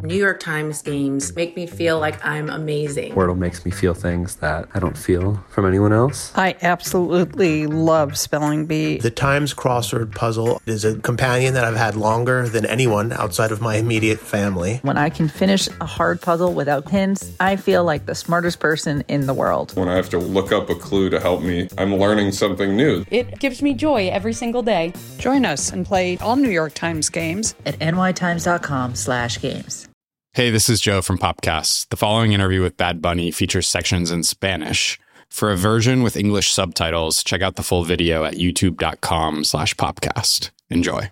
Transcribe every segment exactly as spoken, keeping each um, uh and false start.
New York Times games make me feel like I'm amazing. Wordle makes me feel things that I don't feel from anyone else. I absolutely love Spelling Bee. The Times crossword puzzle is a companion that I've had longer than anyone outside of my immediate family. When I can finish a hard puzzle without hints, I feel like the smartest person in the world. When I have to look up a clue to help me, I'm learning something new. It gives me joy every single day. Join us and play all New York Times games At nytimes.com slash games. Hey, this is Joe from Popcast. The following interview with Bad Bunny features sections in Spanish. For a version with English subtitles, check out the full video at youtube.com slash popcast. Enjoy.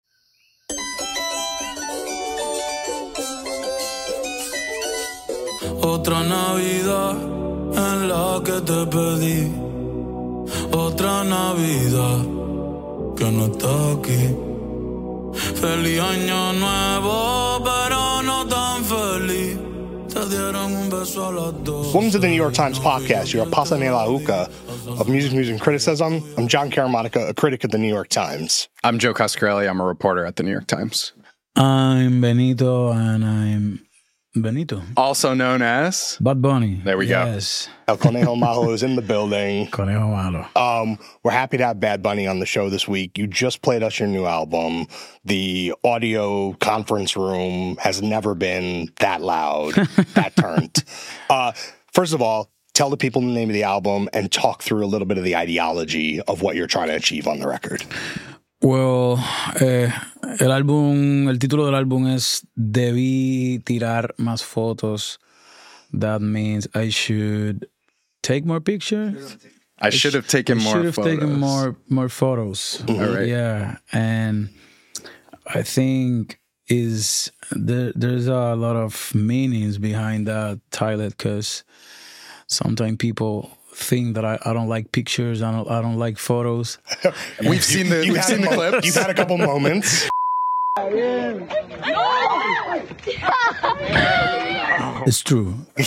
Otra Navidad en la que te pedí. Otra Navidad que no está aquí. Feliz año nuevo, pero no tan feliz. Te dieron un beso a las dos. Welcome to the New York Times podcast, your pasa en la uca of music news and criticism. I'm John Karamonica, a critic at the New York Times. I'm Joe Coscarelli. I'm a reporter at the New York Times. I'm Benito, and I'm Benito. Also known as Bad Bunny. There we yes. go. El Conejo Malo is in the building. Conejo Malo. Um, we're happy to have Bad Bunny on the show this week. You just played us your new album. The audio conference room has never been that loud, that turned. Uh, first of all, tell the people the name of the album and talk through a little bit of the ideology of what you're trying to achieve on the record. Well, eh, el álbum, el título del álbum es Debí tirar más fotos. That means I should take more pictures. I should have taken I more should have photos. taken more more photos. Mm-hmm. All right. Yeah, and I think is there, there's a lot of meanings behind that title, because sometimes people think that I, I don't like pictures, I don't I don't like photos. We've seen the you we've seen the mo- clips. You've had a couple moments. It's true. It's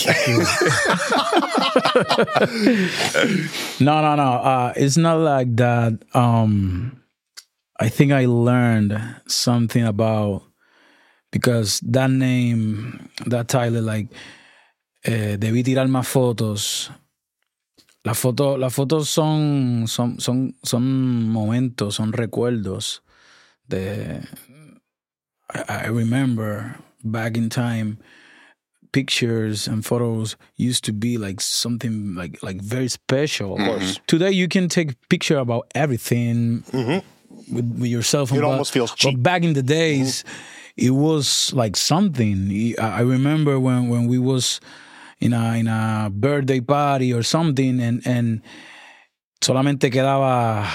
true. no, no, no. Uh, it's not like that. Um, I think I learned something about, because that name, that title, like, eh, debí tirar más fotos. Las fotos, las fotos son, son, son, son momentos, son recuerdos. De, I, I remember back in time, pictures and photos used to be like something like like very special. Of course. Today you can take picture about everything mm-hmm. with, with your cell phone. It but, almost feels cheap. But back in the days, mm-hmm. it was like something. I remember when, when we was in a in a birthday party or something, and and solamente quedaba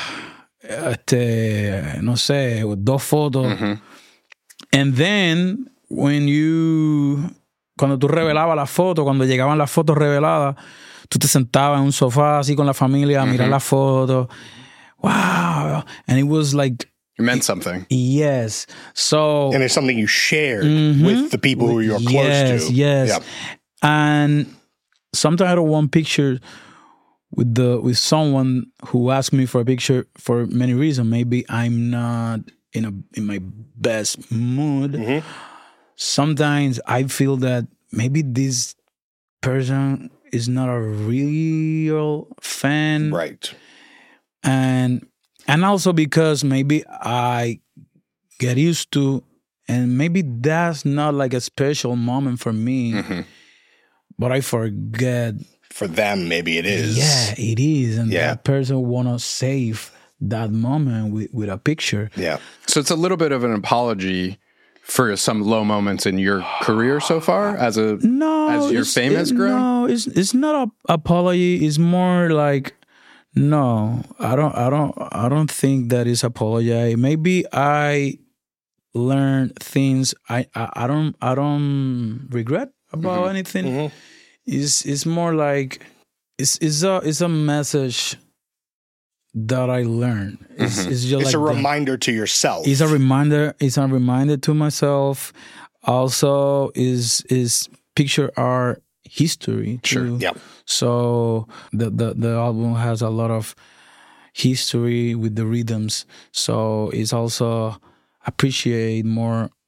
este no sé dos fotos, mm-hmm. and then when you cuando tú revelabas la foto, cuando llegaban las fotos reveladas, tú te sentabas en un sofá así con la familia a mm-hmm. mirar la foto. Wow, and it was like it meant something. Yes, so and it's something you shared mm-hmm. with the people who you're close yes, to. Yes, yes. Yep. And sometimes I don't want pictures with the with someone who asks me for a picture for many reasons. Maybe I'm not in a in my best mood. Mm-hmm. Sometimes I feel that maybe this person is not a real fan, right? And and also because maybe I get used to, and maybe that's not like a special moment for me. Mm-hmm. But I forget. For them, maybe it is. Yeah, it is. And yeah. that person want to save that moment with, with a picture. Yeah. So it's a little bit of an apology for some low moments in your career so far as a no, as your fame has grown? No, it's it's not an apology. It's more like, no, I don't I don't I don't think that is apology. Maybe I learned things I I, I don't I don't regret about mm-hmm. anything. Mm-hmm. It's it's more like it's it's a it's a message that I learned. It's, mm-hmm. it's just it's like a the, reminder to yourself. It's a reminder. It's a reminder to myself. Also, is is picture art history too. Sure. Yeah. So the, the the album has a lot of history with the rhythms. So it's also appreciate more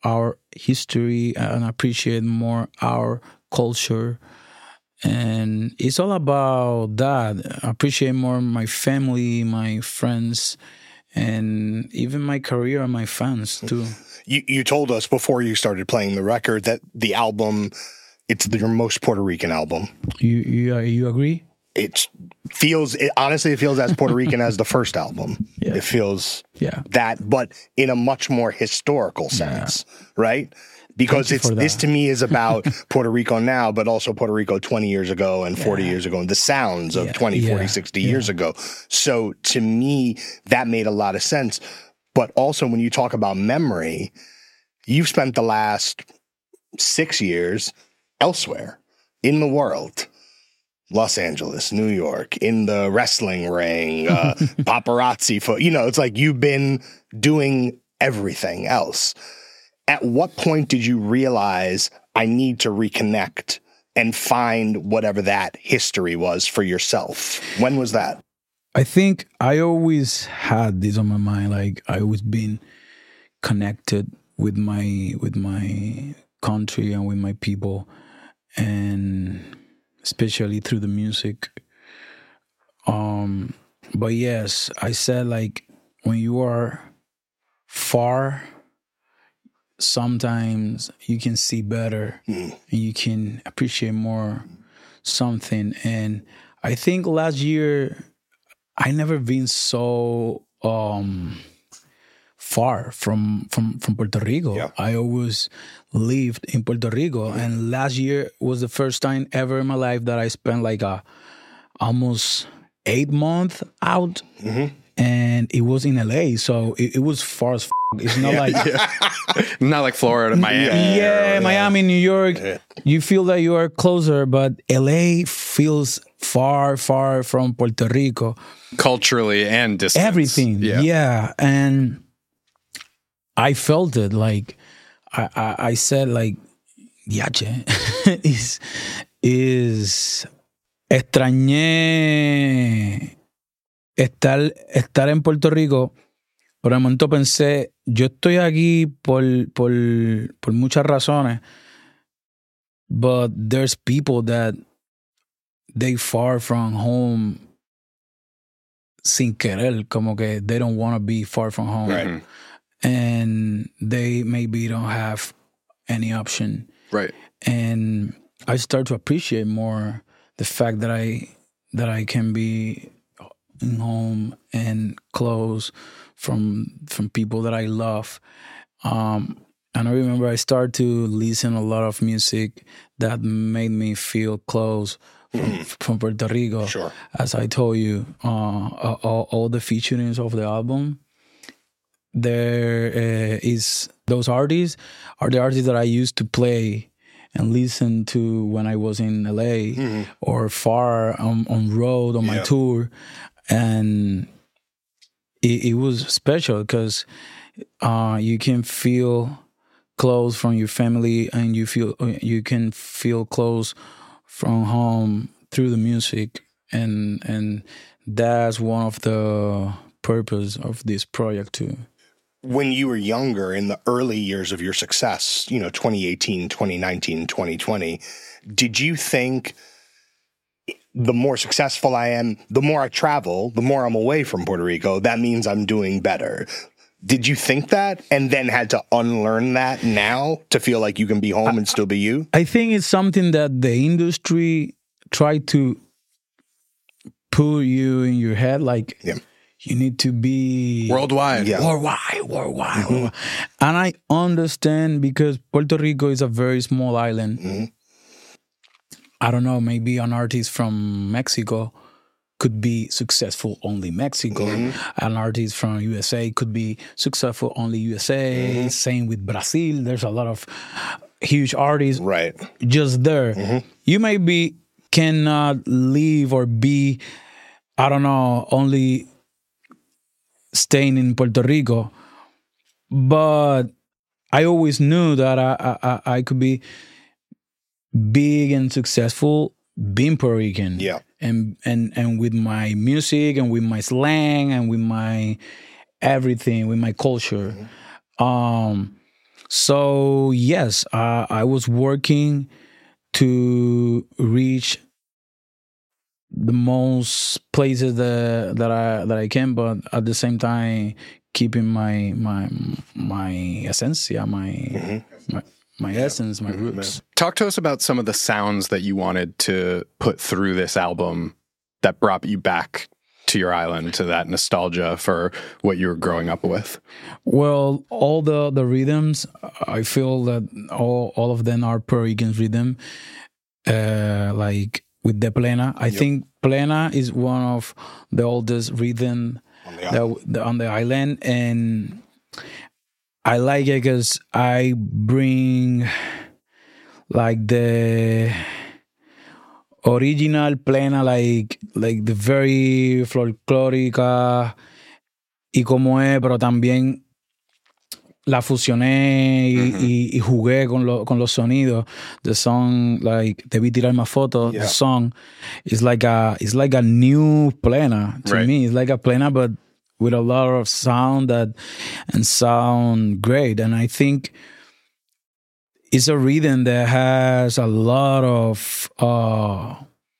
our history and appreciate more our culture. And it's all about that. Appreciate more my family, my friends, and even my career and my fans too. You you told us before you started playing the record that the album, it's your most Puerto Rican album. You you you agree? It feels it, honestly, it feels as Puerto Rican as the first album. Yeah. It feels yeah. that, but in a much more historical sense, yeah. right? Because it's this to me is about Puerto Rico now, but also Puerto Rico twenty years ago and forty yeah. years ago, and the sounds of yeah. twenty, yeah. forty, sixty yeah. years ago. So to me, that made a lot of sense. But also when you talk about memory, you've spent the last six years elsewhere in the world. Los Angeles, New York, in the wrestling ring, uh, paparazzi, fo- you know, it's like you've been doing everything else. At what point did you realize I need to reconnect and find whatever that history was for yourself? When was that? I think I always had this on my mind. Like I always been connected with my with my country and with my people, and especially through the music. Um, but yes, I said like when you are far, sometimes you can see better mm. and you can appreciate more something. And I think last year I never been so um, far from from from Puerto Rico. Yeah. I always lived in Puerto Rico, mm-hmm. and last year was the first time ever in my life that I spent like a almost eight months out, mm-hmm. and it was in L A. So it, it was far as f- it's not yeah, like yeah. not like Florida, Miami. Yeah, Miami, New York. Yeah. You feel that you are closer, but L A feels far, far from Puerto Rico. Culturally and distance. Everything, yeah. yeah. And I felt it, like, I, I, I said, like, yache, is, is, extrañé estar, estar en Puerto Rico. Por el momento pensé, yo estoy aquí por, por, por muchas razones, but there's people that they far from home sin querer, como que they don't want to be far from home. Right. And they maybe don't have any option. Right. And I start to appreciate more the fact that I that I can be in home and close from from people that I love. Um, and I remember I started to listen a lot of music that made me feel close from, mm. from Puerto Rico. Sure. As I told you, uh, all, all the featurings of the album, there uh, is those artists are the artists that I used to play and listen to when I was in L A mm-hmm. or far on, on road on my yeah. tour. And it, it was special because uh, you can feel close from your family, and you feel you can feel close from home through the music, and and that's one of the purpose of this project too. When you were younger, in the early years of your success, you know, twenty eighteen, twenty nineteen, twenty twenty, did you think the more successful I am, the more I travel, the more I'm away from Puerto Rico, that means I'm doing better? Did you think that and then had to unlearn that now to feel like you can be home and still be you? I think it's something that the industry tried to put you in your head, like yeah. you need to be worldwide, yeah. worldwide, worldwide. Mm-hmm. And I understand because Puerto Rico is a very small island. Mm-hmm. I don't know, maybe an artist from Mexico could be successful only Mexico. Mm-hmm. An artist from U S A could be successful only U S A. Mm-hmm. Same with Brazil. There's a lot of huge artists right. just there. Mm-hmm. You maybe cannot live or be, I don't know, only staying in Puerto Rico. But I always knew that I, I, I could be big and successful being Puerto Rican. Yeah. And, and and with my music and with my slang and with my everything, with my culture. Mm-hmm. Um, So yes, uh, I was working to reach the most places that that I that I can, but at the same time keeping my my my esencia, my mm-hmm. my, my yeah. essence, my mm-hmm. roots. Talk to us about some of the sounds that you wanted to put through this album that brought you back to your island, to that nostalgia for what you were growing up with. Well, all the the rhythms, I feel that all all of them are Puerto Rican rhythm, uh, like with the plena. I yep. think plena is one of the oldest rhythm on the island, that, on the island, and I like it because I bring like the original plena, like like the very folclórica y como es, pero también la fusioné y, mm-hmm. y, y jugué con, lo, con los sonidos. The song, like, debí tirar más fotos. Yeah. The song is like a it's like a new plena to right. me. It's like a plena, but with a lot of sound that and sound great. And I think it's a rhythm that has a lot of uh,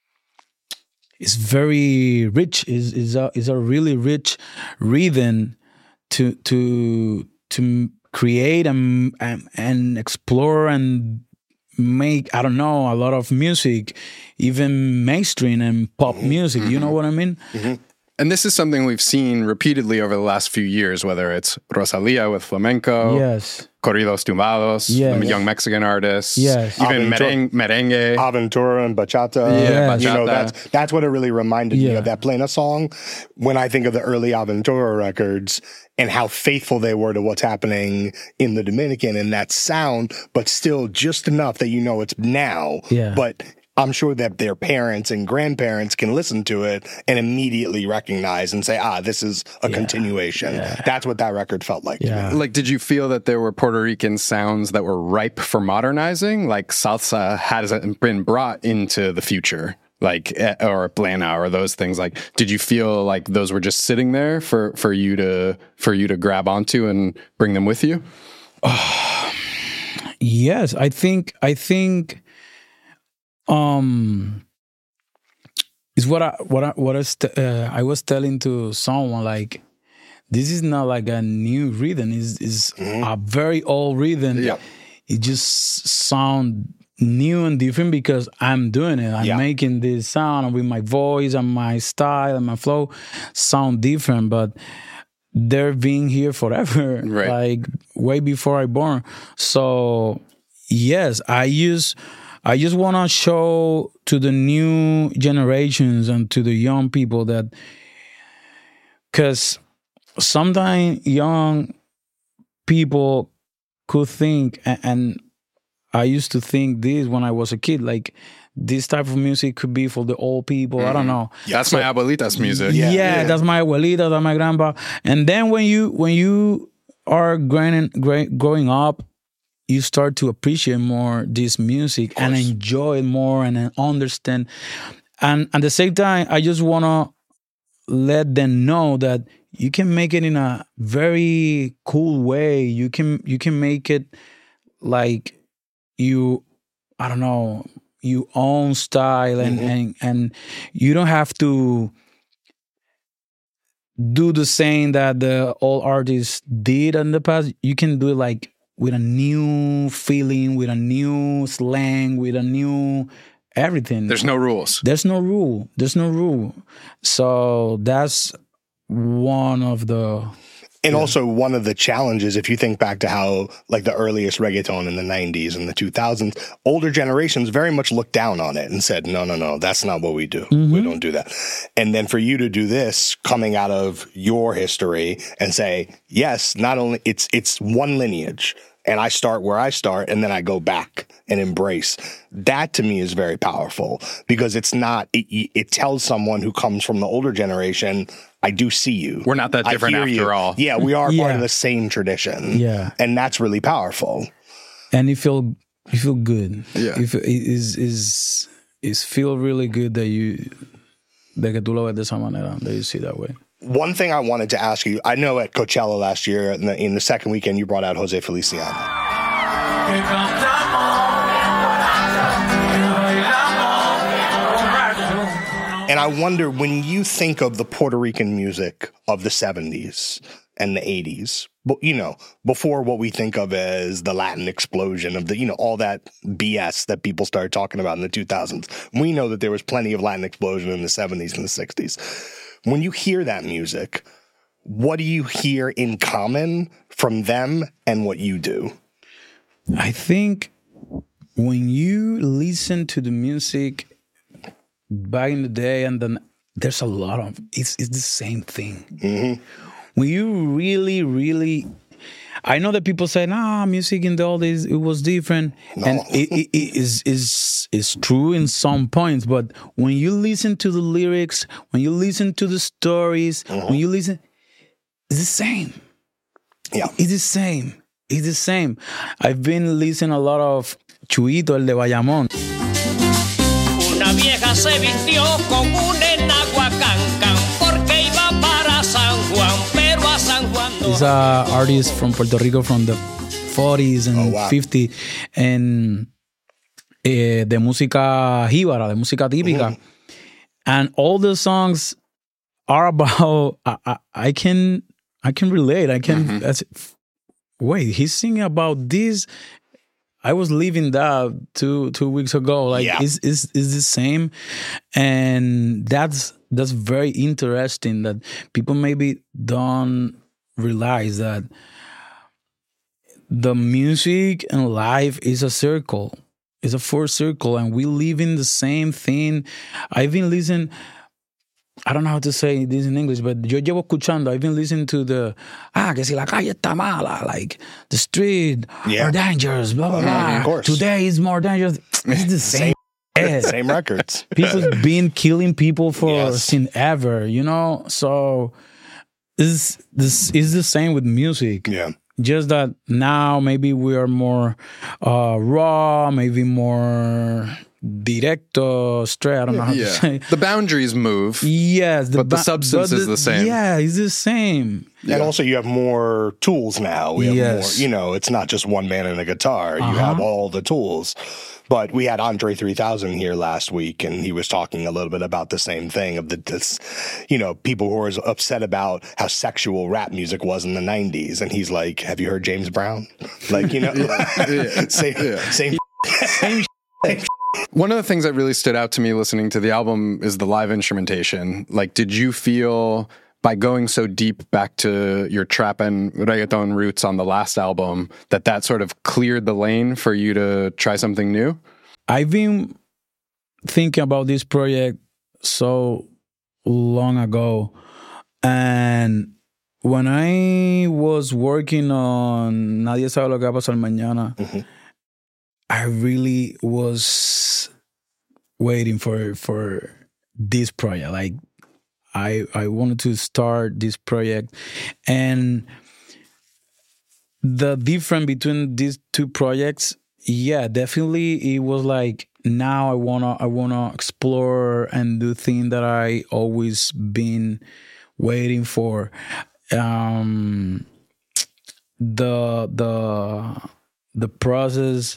it's very rich. Is is a is a really rich rhythm to to to create and, and and explore and make, I don't know, a lot of music, even mainstream and pop mm-hmm. music. You know what I mean? Mm-hmm. And this is something we've seen repeatedly over the last few years, whether it's Rosalia with flamenco, yes, corridos tumbados, yes. the young Mexican artists, yes, even Aventura, merengue, Aventura and bachata. Yeah, you bachata. know, that's that's what it really reminded yeah. me of, that Plena song. When I think of the early Aventura records and how faithful they were to what's happening in the Dominican and that sound, but still just enough that you know it's now. Yeah. But I'm sure that their parents and grandparents can listen to it and immediately recognize and say, ah, this is a yeah, continuation. Yeah. That's what that record felt like yeah. to me. Like, did you feel that there were Puerto Rican sounds that were ripe for modernizing? Like salsa hasn't been brought into the future, like, or plena or those things. Like, did you feel like those were just sitting there for, for you to for you to grab onto and bring them with you? Uh, yes, I think I think. Um, is what I what I what I, st- uh, I was telling to someone, like, this is not like a new rhythm. It's, it's mm-hmm. a very old rhythm. Yeah. It just sound new and different because I'm doing it. I'm yeah. making this sound with my voice and my style and my flow sound different, but they're being here forever, right. like way before I born. So yes, I use. I just want to show to the new generations and to the young people that, because sometimes young people could think, and I used to think this when I was a kid, like this type of music could be for the old people. Mm-hmm. I don't know. Yeah, that's so, my abuelita's music. Yeah, yeah, yeah, that's my abuelita, that's my grandpa. And then when you when you are growing growing up, you start to appreciate more this music and enjoy it more and understand. And at the same time, I just want to let them know that you can make it in a very cool way. You can you can make it like you, I don't know, your own style, and, mm-hmm. and, and you don't have to do the same that the old artists did in the past. You can do it like with a new feeling, with a new slang, with a new everything. There's no rules. There's no rule. There's no rule. So that's one of the... And yeah. also one of the challenges, if you think back to how, like, the earliest reggaeton in the nineties and the two thousands, older generations very much looked down on it and said, no, no, no, that's not what we do. Mm-hmm. We don't do that. And then for you to do this coming out of your history and say, yes, not only it's it's one lineage, and I start where I start, and then I go back and embrace. That to me is very powerful, because it's not, it, it tells someone who comes from the older generation, I do see you. We're not that different after you. all. Yeah, we are yeah. part of the same tradition. Yeah. And that's really powerful. And you feel you feel good. Yeah. You feel, it is is is feel really good that you de que tú lo ves de esa manera, that you see that way. One thing I wanted to ask you, I know at Coachella last year, in the, in the second weekend, you brought out Jose Feliciano. And I wonder, when you think of the Puerto Rican music of the seventies and the eighties, but you know, before what we think of as the Latin explosion of the, you know, all that B S that people started talking about in the two thousands, we know that there was plenty of Latin explosion in the seventies and the sixties. When you hear that music, what do you hear in common from them and what you do? I think when you listen to the music back in the day, and then there's a lot of, it's, it's the same thing. Mm-hmm. When you really, really, I know that people say, nah, music in the old days, it was different. No. And it, it, it is, is, is true in some points. But when you listen to the lyrics, when you listen to the stories, mm-hmm. when you listen, it's the same. Yeah. It's the same. It's the same. I've been listening a lot of Chuito, el de Bayamón. Una vieja se vistió con un enagua cancan porque iba para San Juan, pero a San Juan no. He's an artist from Puerto Rico from the forties and oh, wow. fifties, and eh, de música jíbara, de música típica. Mm-hmm. And all the songs are about, I, I, I can I can relate. I can, mm-hmm. that's, wait, he's singing about this. I was living that two two weeks ago. Like, yeah. it's, it's, it's the same. And that's that's very interesting that people maybe don't realize that the music and life is a circle. It's a full circle, and we live in the same thing. I've been listening, I don't know how to say this in English, but yo llevo escuchando, I've been listening to the, ah, que si la calle está mala, like the street yeah. are dangerous, blah, blah, blah. Yeah, of course. Today is more dangerous. It's the same. Same, same records. People been killing people for yes. since ever, you know? So this this is the same with music. Yeah. Just that now maybe we are more uh, raw, maybe more directo, straight. I don't know how yeah. to say. The boundaries move. Yes. The but the substance but the, is the same. Yeah, it's the same. Yeah. And also you have more tools now. We have yes. more, you know, it's not just one man and a guitar. You uh-huh. have all the tools. But we had Andre three thousand here last week, and he was talking a little bit about the same thing of the, this, you know, people who were upset about how sexual rap music was in the nineties. And he's like, have you heard James Brown? Like, you know, yeah. Yeah. same, yeah. same, same, same. One of the things that really stood out to me listening to the album is the live instrumentation. Like, did you feel, by going so deep back to your trap and reggaeton roots on the last album, that that sort of cleared the lane for you to try something new? I've been thinking about this project so long ago. And when I was working on Nadie Sabe Lo Que Va a Pasar Mañana, mm-hmm. I really was waiting for for this project. Like, I I wanted to start this project, and the difference between these two projects, yeah, definitely it was like, now I wanna I wanna explore and do things that I always been waiting for. Um, the the the process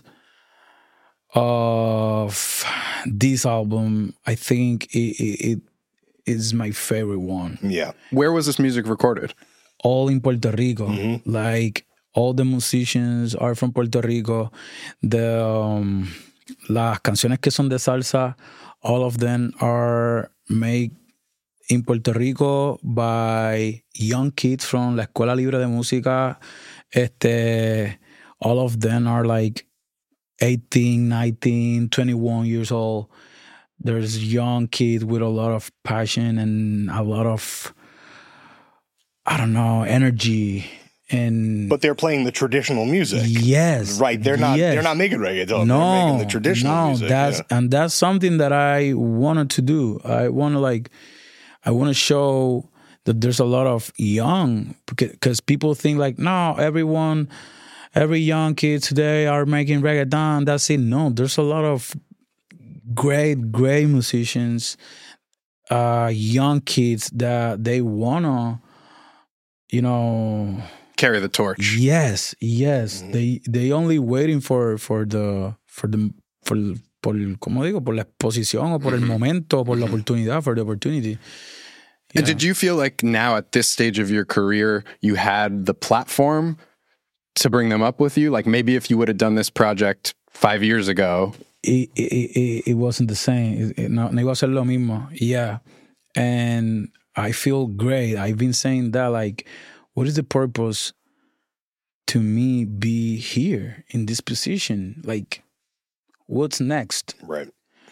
of this album, I think it, it, it is my favorite one. Yeah. Where was this music recorded? All in Puerto Rico. Mm-hmm. Like, all the musicians are from Puerto Rico. The um, las canciones que son de salsa, all of them are made in Puerto Rico by young kids from La Escuela Libre de Música. Este, all of them are like eighteen, nineteen, twenty-one years old. There's young kids with a lot of passion and a lot of, I don't know, energy. And but they're playing the traditional music. Yes. Right. They're not yes. they're not making reggaeton. No, they're making the traditional no, music. That's yeah. and that's something that I wanted to do. I want to like I want to show that there's a lot of young, because people think like, no, everyone every young kid today are making reggaeton. That's it. No, there's a lot of great, great musicians, uh, young kids that they wanna, you know, carry the torch. Yes, yes. Mm-hmm. They they only waiting for for the for the for por como digo por la exposición o por mm-hmm. el momento, por la oportunidad, for the opportunity. Yeah. And did you feel like now at this stage of your career you had the platform to bring them up with you? Like maybe if you would have done this project five years ago, it it, it, it wasn't the same. It, no, no iba a ser lo mismo. Yeah, and I feel great. I've been saying that, like, what is the purpose to me be here in this position? Like, what's next? Right.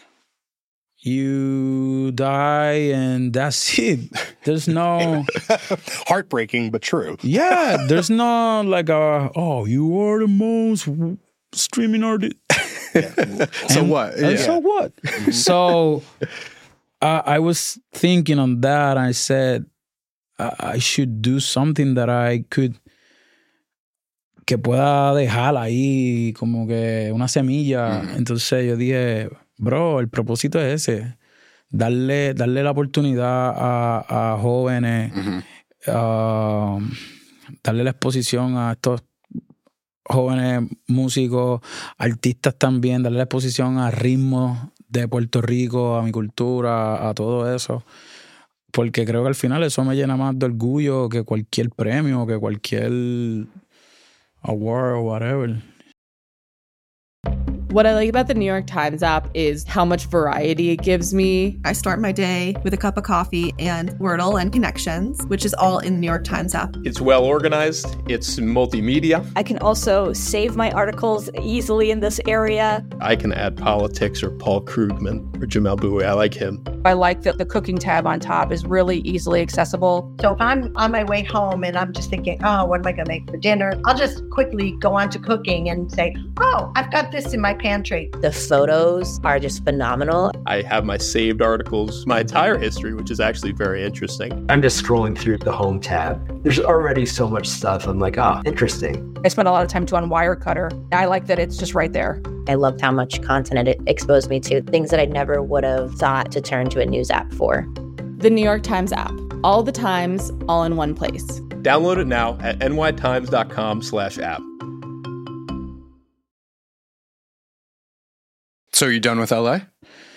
You die and that's it. There's no... Heartbreaking, but true. Yeah, there's no like, a, oh, you are the most streaming artist. Yeah. So and, what? Yeah. So what? So... Uh, I was thinking on that. I said uh, I should do something that I could que pueda dejar ahí como que una semilla. Mm-hmm. Entonces yo dije, bro, el propósito es ese, darle darle la oportunidad a, a jóvenes, mm-hmm. uh, darle la exposición a estos jóvenes músicos, artistas también, darle la exposición a ritmos de Puerto Rico, a mi cultura, a todo eso. Porque creo que al final eso me llena más de orgullo que cualquier premio, que cualquier award or whatever. What I like about the New York Times app is how much variety it gives me. I start my day with a cup of coffee and Wordle and Connections, which is all in the New York Times app. It's well organized. It's multimedia. I can also save my articles easily in this area. I can add politics or Paul Krugman or Jamel Bowie. I like him. I like that the cooking tab on top is really easily accessible. So if I'm on my way home and I'm just thinking, oh, what am I going to make for dinner? I'll just quickly go on to cooking and say, oh, I've got this in my pantry. The photos are just phenomenal. I have my saved articles, my entire history, which is actually very interesting. I'm just scrolling through the home tab. There's already so much stuff. I'm like, oh, interesting. I spent a lot of time too on Wirecutter. I like that it's just right there. I loved how much content it exposed me to, things that I never would have thought to turn to a news app for. The New York Times app. All the times, all in one place. Download it now at nytimes.com slash app. So are you done with L A?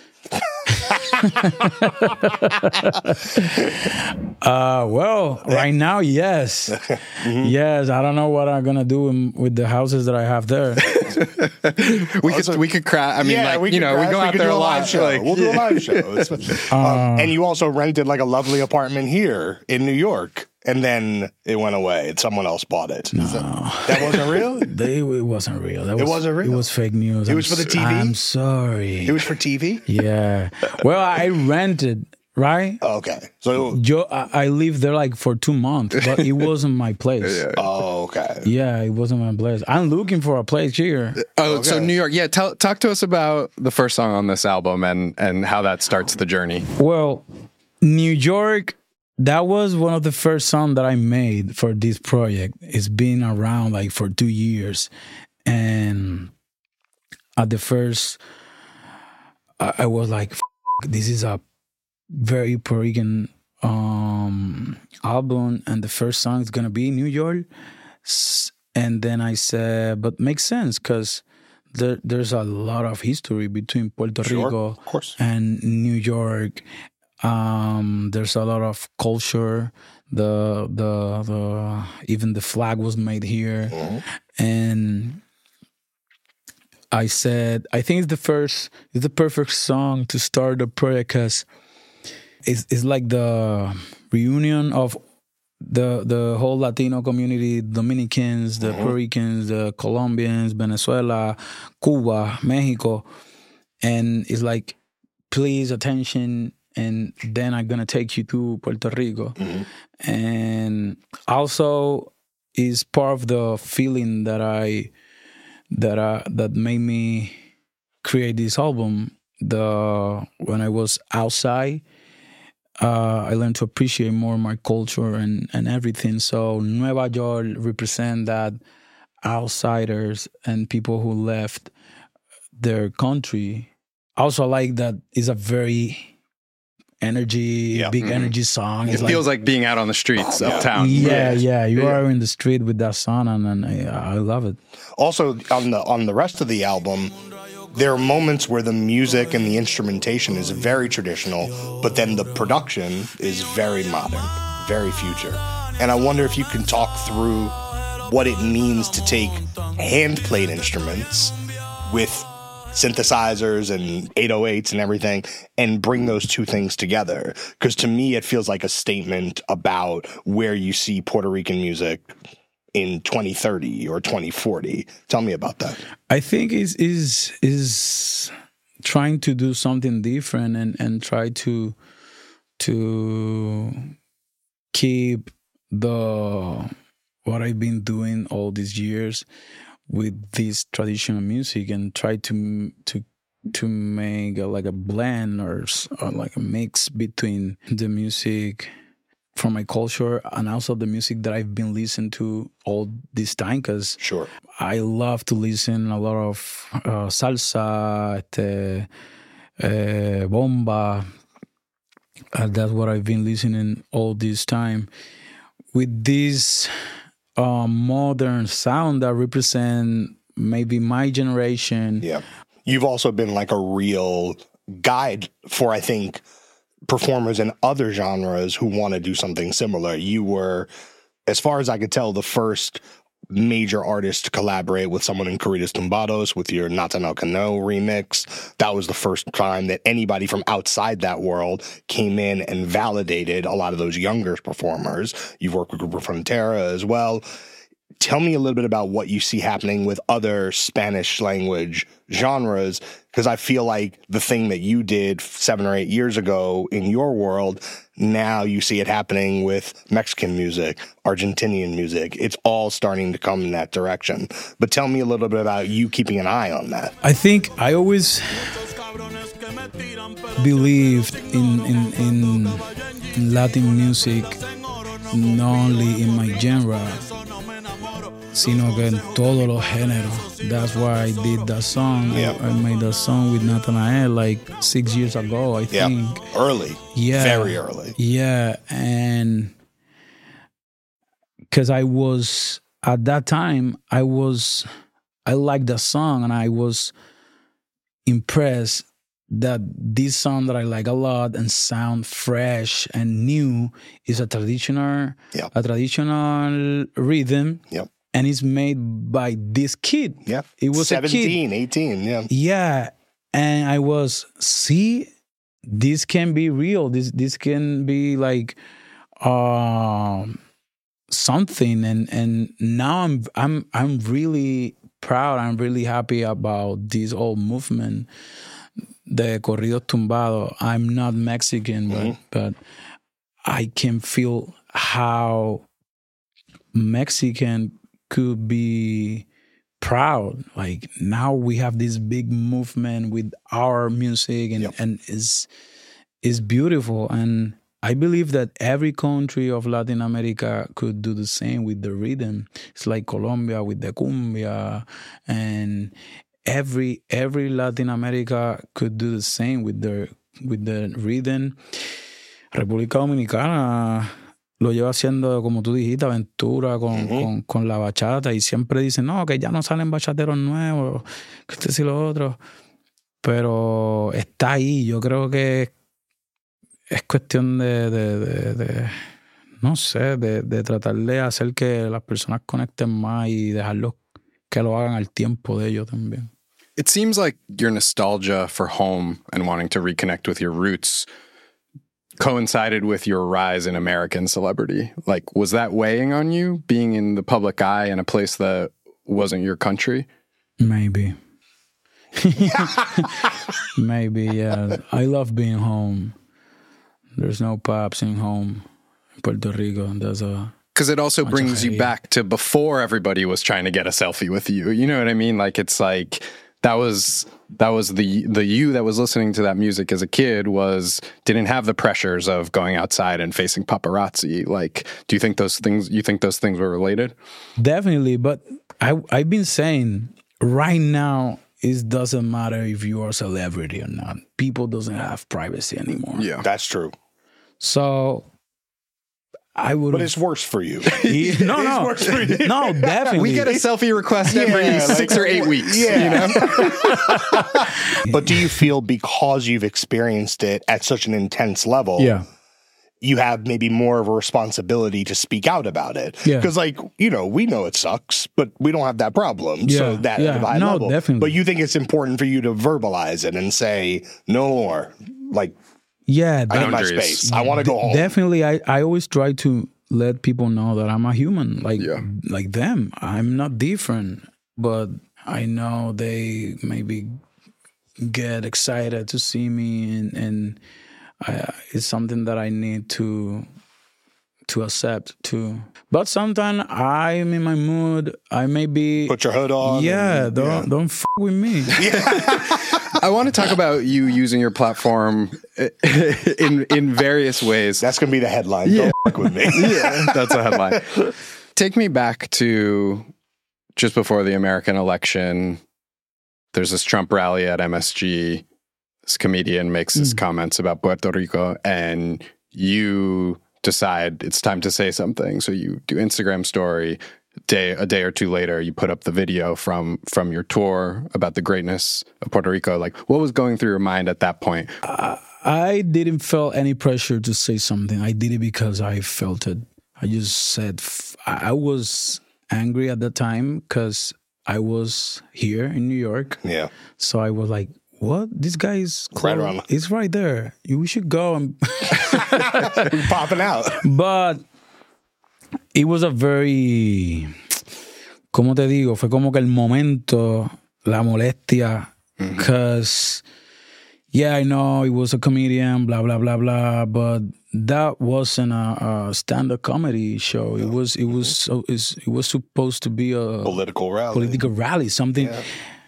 uh, well, right now, yes. Mm-hmm. Yes, I don't know what I'm going to do in, with the houses that I have there. we could we could crash. I mean, yeah, like, we you know, crash, we go we out there do a a lot. Live show. Like, we'll do a live show. uh, um, and you also rented like a lovely apartment here in New York. And then it went away and someone else bought it. No. That, that wasn't real? They, it wasn't real. That it was, wasn't real? It was fake news. It I'm, was for the T V? I'm sorry. It was for T V? Yeah. Well, I rented, right? Oh, okay. So Yo, I, I lived there like for two months, but it wasn't my place. yeah. Oh, okay. Yeah, it wasn't my place. I'm looking for a place here. Oh, okay. So New York. Yeah, tell, talk to us about the first song on this album and, and how that starts the journey. Well, New York... That was one of the first songs that I made for this project. It's been around like for two years. And at the first, I, I was like, F- this is a very Puerto Rican um, album. And the first song is going to be New York. And then I said, but makes sense because there, there's a lot of history between Puerto sure, Rico of course. and New York. Um, there's a lot of culture. The the the even the flag was made here, mm-hmm. and I said I think it's the first, it's the perfect song to start the project because it's it's like the reunion of the the whole Latino community, Dominicans, the mm-hmm. Puerto Ricans, the Colombians, Venezuela, Cuba, Mexico, and it's like, please attention. And then I'm going to take you to Puerto Rico. Mm-hmm. And also is part of the feeling that I, that I, that made me create this album. The, when I was outside, uh, I learned to appreciate more my culture and, and everything. So Nueva York represent that outsiders and people who left their country. Also like that is a very energy, Yeah. big Mhm. energy song. It It's feels like being out on the streets uptown. Yeah, yeah, you Yeah. are in the street with that song, and, and I, I love it. Also, on the on the rest of the album, there are moments where the music and the instrumentation is very traditional, but then the production is very modern, very future. And I wonder if you can talk through what it means to take hand-played instruments with synthesizers and eight oh eights and everything and bring those two things together. Because to me, it feels like a statement about where you see Puerto Rican music in twenty thirty or twenty forty. Tell me about that. I think is is is trying to do something different and, and try to to keep the what I've been doing all these years with this traditional music and try to to to make a, like a blend or, or like a mix between the music from my culture and also the music that I've been listening to all this time, because sure, I love to listen a lot of uh, salsa, este, uh, bomba. Uh, that's what I've been listening all this time. With this uh, modern sound that represent maybe my generation. Yeah. You've also been like a real guide for, I think, performers in other genres who want to do something similar. You were, as far as I could tell, the first major artist to collaborate with someone in Corridos Tumbados with your Natanael Cano remix. That was the first time that anybody from outside that world came in and validated a lot of those younger performers. You've worked with Grupo Frontera as well. Tell me a little bit about what you see happening with other Spanish language genres, because I feel like the thing that you did seven or eight years ago in your world, now you see it happening with Mexican music, Argentinian music. It's all starting to come in that direction. But tell me a little bit about you keeping an eye on that. I think I always believed in, in, in, in Latin music, not only in my genre, sino que en todos los géneros. That's why I did that song. Yep. I, I made that song with Nathanael like six years ago, I Yep. think. Early. Yeah. Very early. Yeah. And because I was, at that time, I was, I liked the song and I was impressed that this song that I like a lot and sound fresh and new is a traditional, Yep. a traditional rhythm. Yep. And it's made by this kid. Yeah. It was seventeen, a kid. eighteen, yeah. Yeah. And I was, see, this can be real. This this can be like um something. And and now I'm I'm I'm really proud. I'm really happy about this whole movement, the Corridos Tumbados. I'm not Mexican, but Mm-hmm. but I can feel how Mexican could be proud. Like now we have this big movement with our music and, Yep. and it's, it's beautiful. And I believe that every country of Latin America could do the same with the rhythm. It's like Colombia with the cumbia, and every every Latin America could do the same with the with the rhythm. República Dominicana lo lleva haciendo, como tú dijiste, aventura con, uh-huh. con, con la bachata, y siempre dicen, no, que ya no salen bachateros nuevos, que este y lo otro. Pero está ahí. Yo creo que es cuestión de, de, de, de no sé, de, de tratar de hacer que las personas conecten más y dejarlos que lo hagan al tiempo de ellos también. It seems like your nostalgia for home and wanting to reconnect with your roots coincided with your rise in American celebrity. Like, was that weighing on you, being in the public eye in a place that wasn't your country? Maybe. Maybe, yeah. I love being home. There's no pops in home in Puerto Rico. There's a... Because it also brings you back to before everybody was trying to get a selfie with you. You know what I mean? Like, it's like... That was that was the the you that was listening to that music as a kid was didn't have the pressures of going outside and facing paparazzi. Like, do you think those things you think those things were related? Definitely, but I I've been saying right now it doesn't matter if you are a celebrity or not. People doesn't have privacy anymore. Yeah, that's true. So I would. But it's worse for you. no, no, worse for you. no, definitely. We get a selfie request every yeah, six like, or eight weeks. Yeah. You know? But do you feel because you've experienced it at such an intense level? Yeah. You have maybe more of a responsibility to speak out about it. Yeah. Because, like, you know, we know it sucks, but we don't have that problem. Yeah. So that yeah. at a high no, level. Definitely. But you think it's important for you to verbalize it and say, no more. Like, yeah, I need my space. I want to go home. Definitely. I, I always try to let people know that I'm a human, like, yeah. like them. I'm not different. But I know they maybe get excited to see me and, and I, it's something that I need to to accept too. But sometimes I'm in my mood. I may be put your hood on. Yeah, and, don't yeah. don't f with me. Yeah. I want to talk about you using your platform in in various ways. That's gonna be the headline. Yeah. Don't f with me. Yeah, that's a headline. Take me back to just before the American election. There's this Trump rally at M S G. This comedian makes his mm. comments about Puerto Rico, and you decide it's time to say something. So you do Instagram story. Day a day or two later, you put up the video from from your tour about the greatness of Puerto Rico. Like, what was going through your mind at that point? Uh, I didn't feel any pressure to say something. I did it because I felt it. I just said f- I was angry at the time because I was here in New York. Yeah. So I was like, what? This guy is right around. It's right there. We should go and popping out. But it was a very, ¿cómo te digo? Fue como que el momento, la molestia, because mm-hmm. yeah, I know it was a comedian, blah blah blah blah, but that wasn't a, a stand-up comedy show. No. It was it was so it was supposed to be a political rally, political rally, something. Yeah.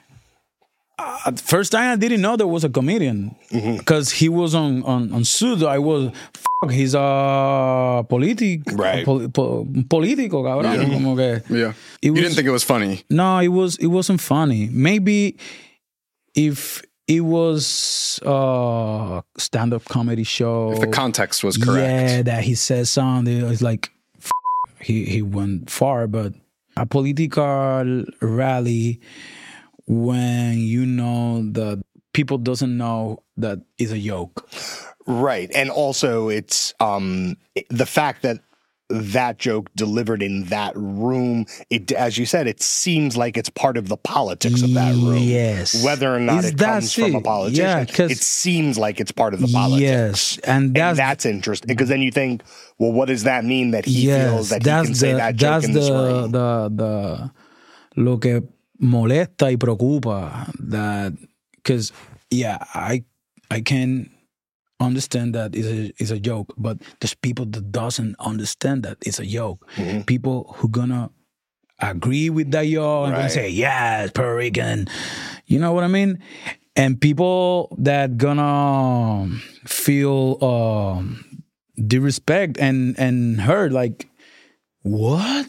Uh, first time I didn't know there was a comedian because mm-hmm. he was on on on Sud. I was fuck. He's a politic, right? Pol, po, politico, cabrón. Yeah. Como que yeah. It you was, didn't think it was funny? No, it was. It wasn't funny. Maybe if it was a stand-up comedy show, if the context was correct, yeah, that he says something, it's like f- he he went far. But a political rally, when you know that people doesn't know that it's a joke. Right. And also it's um, the fact that that joke delivered in that room, it, as you said, it seems like it's part of the politics of that room. Yes. Whether or not Is it comes it? from a politician, yeah, it seems like it's part of the politics. Yes. And that's, and that's interesting because then you think, well, what does that mean that he yes, feels that he can the, say that joke in the, this room? The, the, lo que molesta y preocupa, that because yeah I I can understand that it's a, it's a joke, but there's people that doesn't understand that it's a joke. Mm-hmm. People who gonna agree with that joke and right. gonna say yes, Puerto Rican, you know what I mean, and people that gonna feel um, disrespect and and hurt, like what.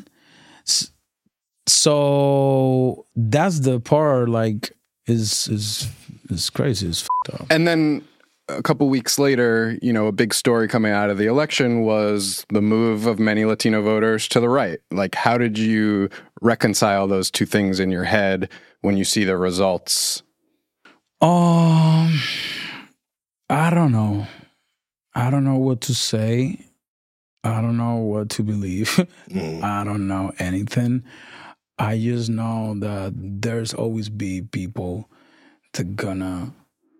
So that's the part, like, is is is crazy, it's f***ed up. And then a couple weeks later, you know, a big story coming out of the election was the move of many Latino voters to the right. Like, how did you reconcile those two things in your head when you see the results? Um, I don't know. I don't know what to say. I don't know what to believe. Mm. I don't know anything. I just know that there's always be people that gonna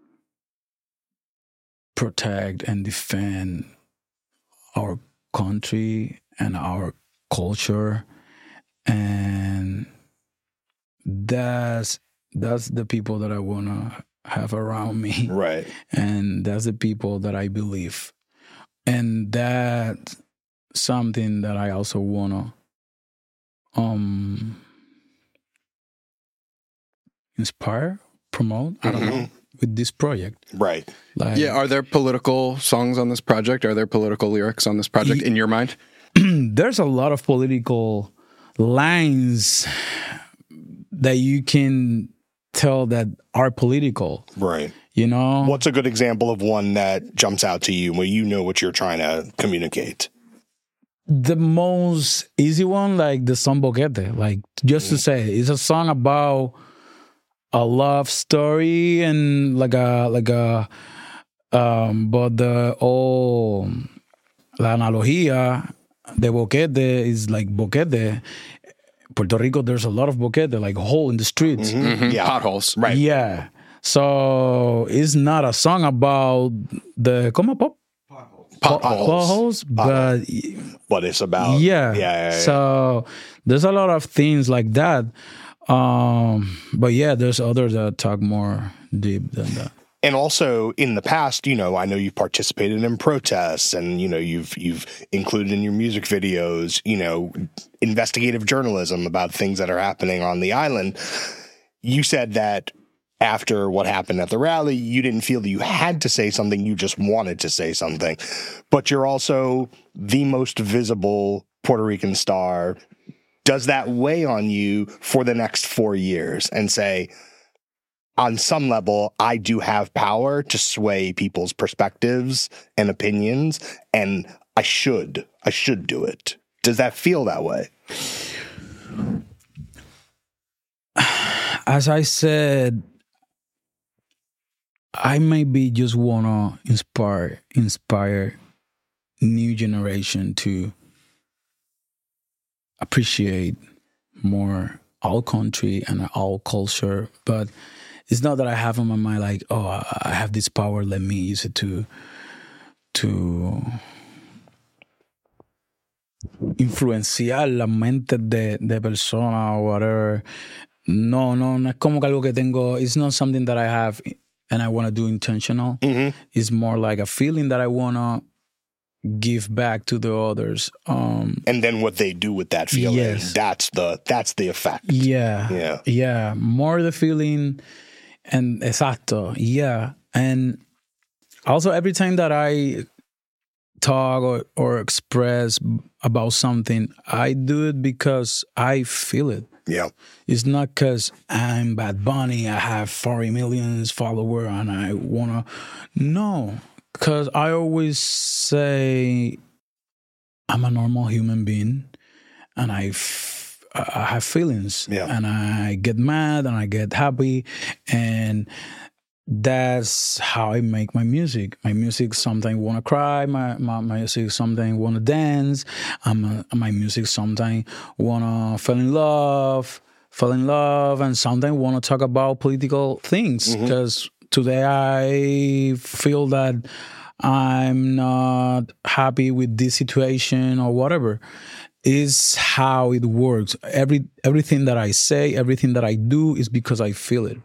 protect and defend our country and our culture, and that's that's the people that I wanna have around me, right? And that's the people that I believe, and that's something that I also wanna um. inspire, promote, I don't mm-hmm. know, with this project. Right. Like, yeah, are there political songs on this project? Are there political lyrics on this project y- in your mind? There's a lot of political lines that you can tell that are political. Right. You know? What's a good example of one that jumps out to you where you know what you're trying to communicate? The most easy one, like the song Boquete. Like, just mm. to say, it's a song about a love story and like a, like a, um, but the whole, la analogía de Boquete is like Boquete. Puerto Rico, there's a lot of boquete, like hole in the streets. Mm-hmm. Mm-hmm. Yeah. Potholes. Right. Yeah. So it's not a song about the, ¿cómo pop? Potholes. Potholes, but... But it's about... Yeah. Yeah, yeah, yeah. So there's a lot of things like that. Um, but yeah, there's others that talk more deep than that. And also in the past, you know, I know you've participated in protests and, you know, you've you've included in your music videos, you know, investigative journalism about things that are happening on the island. You said that after what happened at the rally, you didn't feel that you had to say something, you just wanted to say something. But you're also the most visible Puerto Rican star. Does that weigh on you for the next four years and say, on some level, I do have power to sway people's perspectives and opinions, and I should, I should do it. Does that feel that way? As I said, I maybe just wanna inspire, inspire new generation to appreciate more our country and our culture, but it's not that I have on my mind like, oh, I have this power, let me use it to to influenciar la mente de, de persona or whatever. No, no, no es como que algo que tengo. It's not something that I have and I want to do intentional. Mm-hmm. It's more like a feeling that I want to give back to the others. Um, and then what they do with that feeling, yes. that's the that's the effect. Yeah. Yeah. Yeah. More the feeling. And exacto, yeah. And also every time that I talk or, or express about something, I do it because I feel it. Yeah. It's not because I'm Bad Bunny, I have forty million followers and I want to... No, because I always say I'm a normal human being and I... F- I have feelings, yeah. and I get mad and I get happy, and that's how I make my music. My music sometimes want to cry, my, my, my music sometimes want to dance, um, my music sometimes want to fall in love, fall in love, and sometimes want to talk about political things, because mm-hmm. today I feel that I'm not happy with this situation or whatever. Is how it works. Every everything that I say, everything that I do is because I feel it,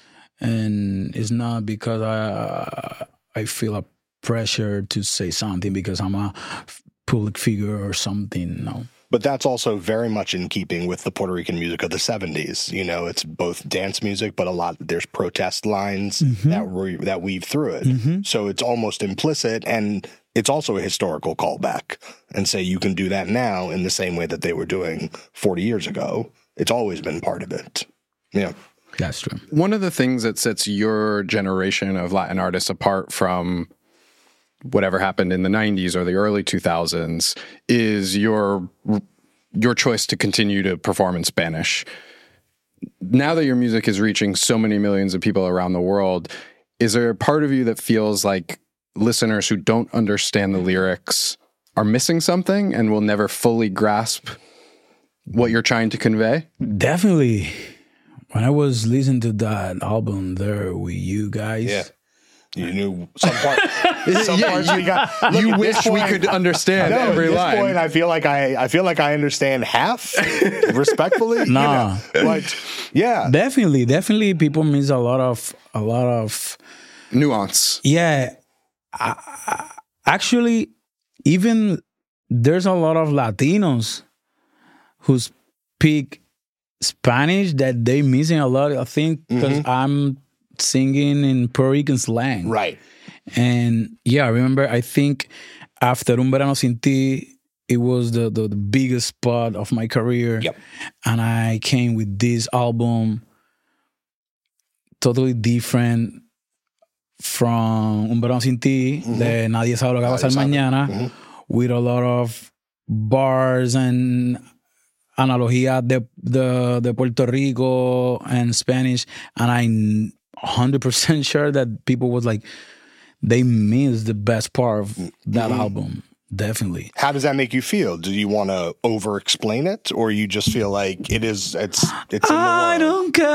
and it's not because I I feel a pressure to say something because I'm a public figure or something. No. But that's also very much in keeping with the Puerto Rican music of the seventies. You know, it's both dance music, but a lot there's protest lines mm-hmm. that re, that weave through it. Mm-hmm. So it's almost implicit, and it's also a historical callback. And say you can do that now in the same way that they were doing forty years ago. It's always been part of it. Yeah. That's true. One of the things that sets your generation of Latin artists apart from whatever happened in the nineties or the early two thousands is your your choice to continue to perform in Spanish. Now that your music is reaching so many millions of people around the world, is there a part of you that feels like listeners who don't understand the lyrics are missing something and will never fully grasp what you're trying to convey? Definitely. When I was listening to that album there with you guys, yeah. You knew some part. Some yeah, parts you, we got. Look, you wish point, we could understand no, every at this line. Point, I feel like I. I feel like I understand half. Respectfully, nah. You know, but yeah, definitely, definitely, people miss a lot of a lot of nuance. Yeah, I, I, actually, even there's a lot of Latinos who speak Spanish that they missing a lot. I think because mm-hmm. I'm singing in Puerto Rican slang. Right. And yeah, I remember, I think after Un Verano Sin Ti, it was the, the, the biggest spot of my career. Yep. And I came with this album totally different from Un Verano Sin Ti, mm-hmm. de Nadie Sabe Lo Que Va a Pasar Mañana, mm-hmm. with a lot of bars and analogía de, de, de Puerto Rico and Spanish. And I'm one hundred percent sure that people was like, they missed the best part of that mm-hmm. album. Definitely. How does that make you feel? Do you want to over-explain it, or you just feel like it is? It's. It's. In the I don't care.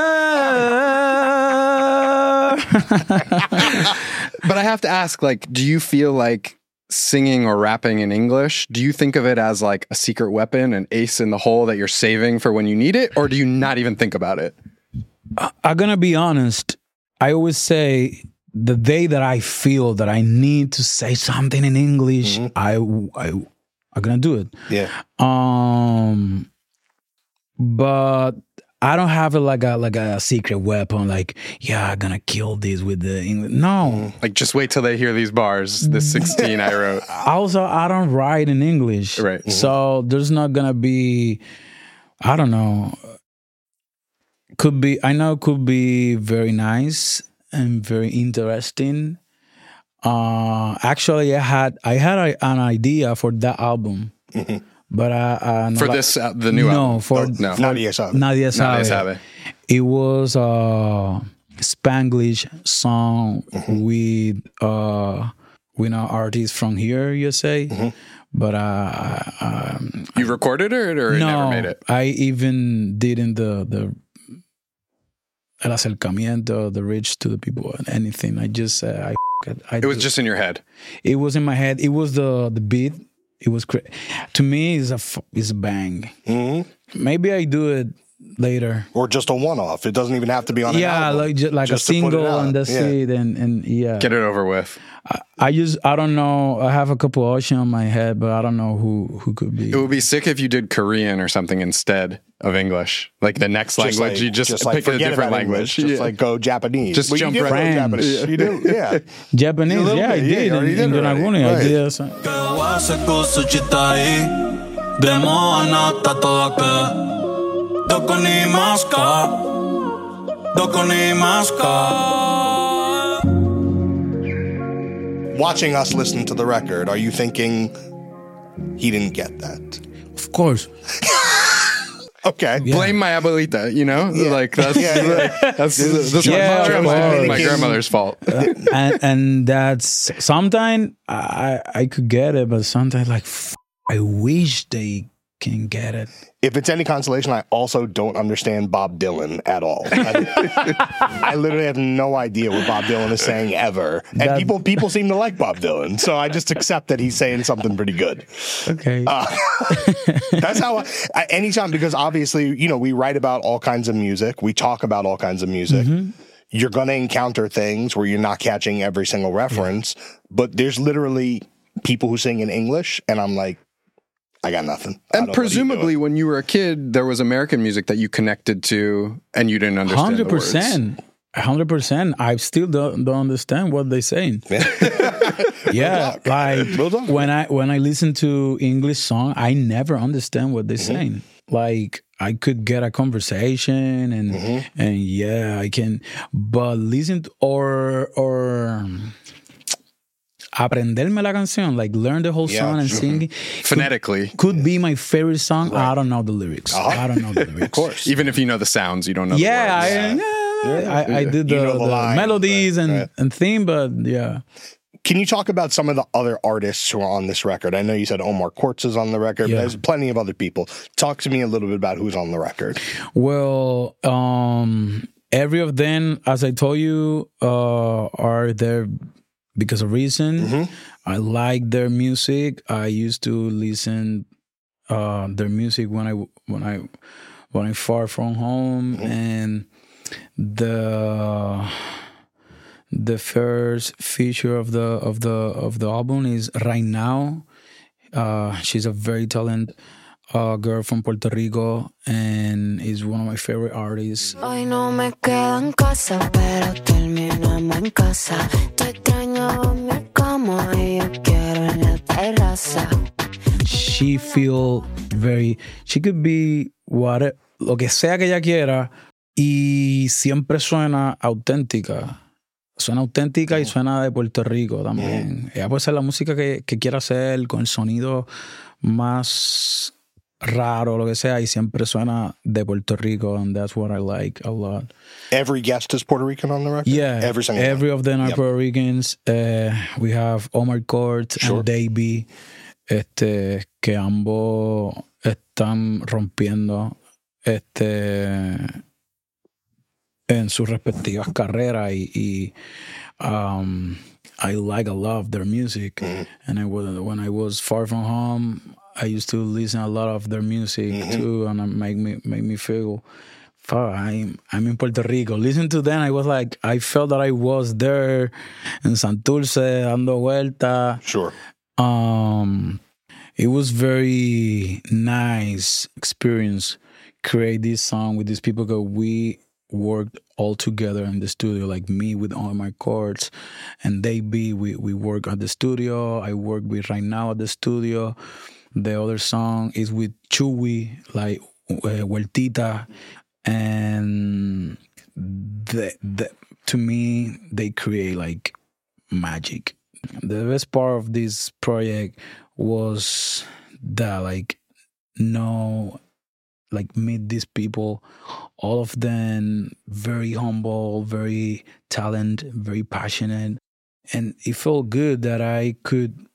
But I have to ask, like, do you feel like singing or rapping in English? Do you think of it as like a secret weapon, an ace in the hole that you're saving for when you need it, or do you not even think about it? I'm gonna be honest. I always say, the day that I feel that I need to say something in English, mm-hmm. I, I, I'm gonna do it. Yeah. Um, but I don't have it like a like a secret weapon. Like, yeah, I'm gonna kill this with the English. No. Mm-hmm. Like, just wait till they hear these bars. The sixteen I wrote. Also, I don't write in English, right? Mm-hmm. So there's not gonna be. I don't know. Could be. I know it could be very nice and very interesting. Uh, actually, I had I had a, an idea for that album, mm-hmm. but uh, uh, for no, this uh, the new no, album. For, oh, no, for Nadie Sabe. Nadie Sabe. Nadie Sabe. It was a Spanglish song mm-hmm. with uh, with an artist from here, U S A. Mm-hmm. But uh, um, you recorded it, or no, never made it? I even did in the the. El acercamiento, the reach to the people, and anything. I just, uh, I, I. It was just in your head. It was in my head. It was the the beat. It was cra- to me. It's a it's a bang. Mm-hmm. Maybe I do it later, or just a one off. It doesn't even have to be on. Yeah, an album. like just, like just a single and that's yeah. it. And and yeah, get it over with. I, I just I don't know. I have a couple options on my head, but I don't know who who could be. It would be sick if you did Korean or something instead of English. Like the next just language, like, you just, just pick like a different language. Just yeah. like go Japanese. Just well, jump right. right. Japanese. You do, yeah. Japanese, yeah, I did. Yeah, in in Dragoni, I did. Watching us listen to the record, are you thinking he didn't get that? Of course. Okay. Yeah. Blame my abuelita, you know? Yeah. Like, that's yeah, yeah. Like, that's, that's, that's yeah, my, my, my grandmother's fault. uh, and, and that's, sometimes I, I could get it, but sometimes, like, f- I wish they can get it. If it's any consolation, I also don't understand Bob Dylan at all. I, I literally have no idea what Bob Dylan is saying ever. And that, people people seem to like Bob Dylan, so I just accept that he's saying something pretty good. Okay. Uh, that's how, I, I, anytime, because obviously, you know, we write about all kinds of music. We talk about all kinds of music. Mm-hmm. You're going to encounter things where you're not catching every single reference, yeah. but there's literally people who sing in English, and I'm like, I got nothing. And presumably, when you were a kid, there was American music that you connected to, and you didn't understand. Hundred percent, hundred percent. I still don't, don't understand what they're saying. Yeah, like when I when I listen to English song, I never understand what they're mm-hmm. saying. Like I could get a conversation, and mm-hmm. and yeah, I can, but listen to, or or. aprenderme la canción, like learn the whole yeah, song and sing it. Phonetically. Could, could be my favorite song. Right. I don't know the lyrics. Uh-huh. I don't know the lyrics. Of course. Even if you know the sounds, you don't know yeah, the words. I, yeah, yeah. I, I did the, you know the, the line, melodies right, and, right. and theme, but yeah. Can you talk about some of the other artists who are on this record? I know you said Omar Courtz is on the record, yeah. but there's plenty of other people. Talk to me a little bit about who's on the record. Well, um, every of them, as I told you, uh, are there because of reason. Mm-hmm. I like their music. I used to listen uh, their music when I when I when I far from home, mm-hmm. and the the first feature of the of the of the album is Right Now. Uh, she's a very talented uh, girl from Puerto Rico and is one of my favorite artists. Hoy no me quedo en casa, pero terminamos en casa. Te extraño mi cama y yo quiero en la terraza. She feel very, she could be what, lo que sea que ella quiera, y siempre suena auténtica. Suena auténtica y suena de Puerto Rico también. Ella puede ser la música que, que quiera hacer con el sonido más raro, lo que sea, y siempre suena de Puerto Rico, and that's what I like a lot. Every guest is Puerto Rican on the record? Yeah, every single every one. of them are Yep. Puerto Ricans. Uh, we have Omar Court Sure. and Davey, este, que ambos están rompiendo este, en sus respectivas carreras y, y um, I like a lot of their music. Mm-hmm. And I was, when I was far from home, I used to listen a lot of their music mm-hmm. too, and it make me make me feel, fuck, I'm I'm in Puerto Rico. Listen to them, I was like, I felt that I was there in Santurce, dando vuelta. Sure. Um, it was very nice experience create this song with these people because we worked all together in the studio, like me with all my chords, and they be we we work at the studio. I work with right now at the studio. The other song is with Chewy, like uh, Huertita, and the, the, to me, they create like magic. The best part of this project was that, like, no, like, meet these people, all of them very humble, very talented, very passionate, and it felt good that I could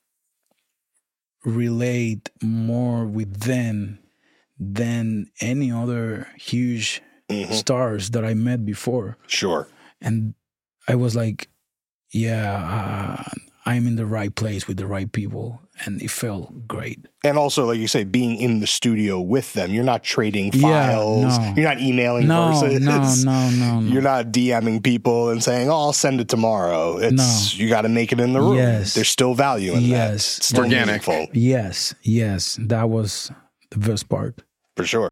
relate more with them than any other huge mm-hmm. stars that I met before. Sure. And I was like, yeah, uh, I'm in the right place with the right people. And it felt great. And also, like you say, being in the studio with them, you're not trading Yeah, files. no. You're not emailing No, verses. no, no, no, no. You're not DMing people and saying, oh, I'll send it tomorrow. It's You got to make it in the room. Yes. There's still value in that. Yes. It's still Organic. meaningful. Yes, yes. That was the best part. For sure.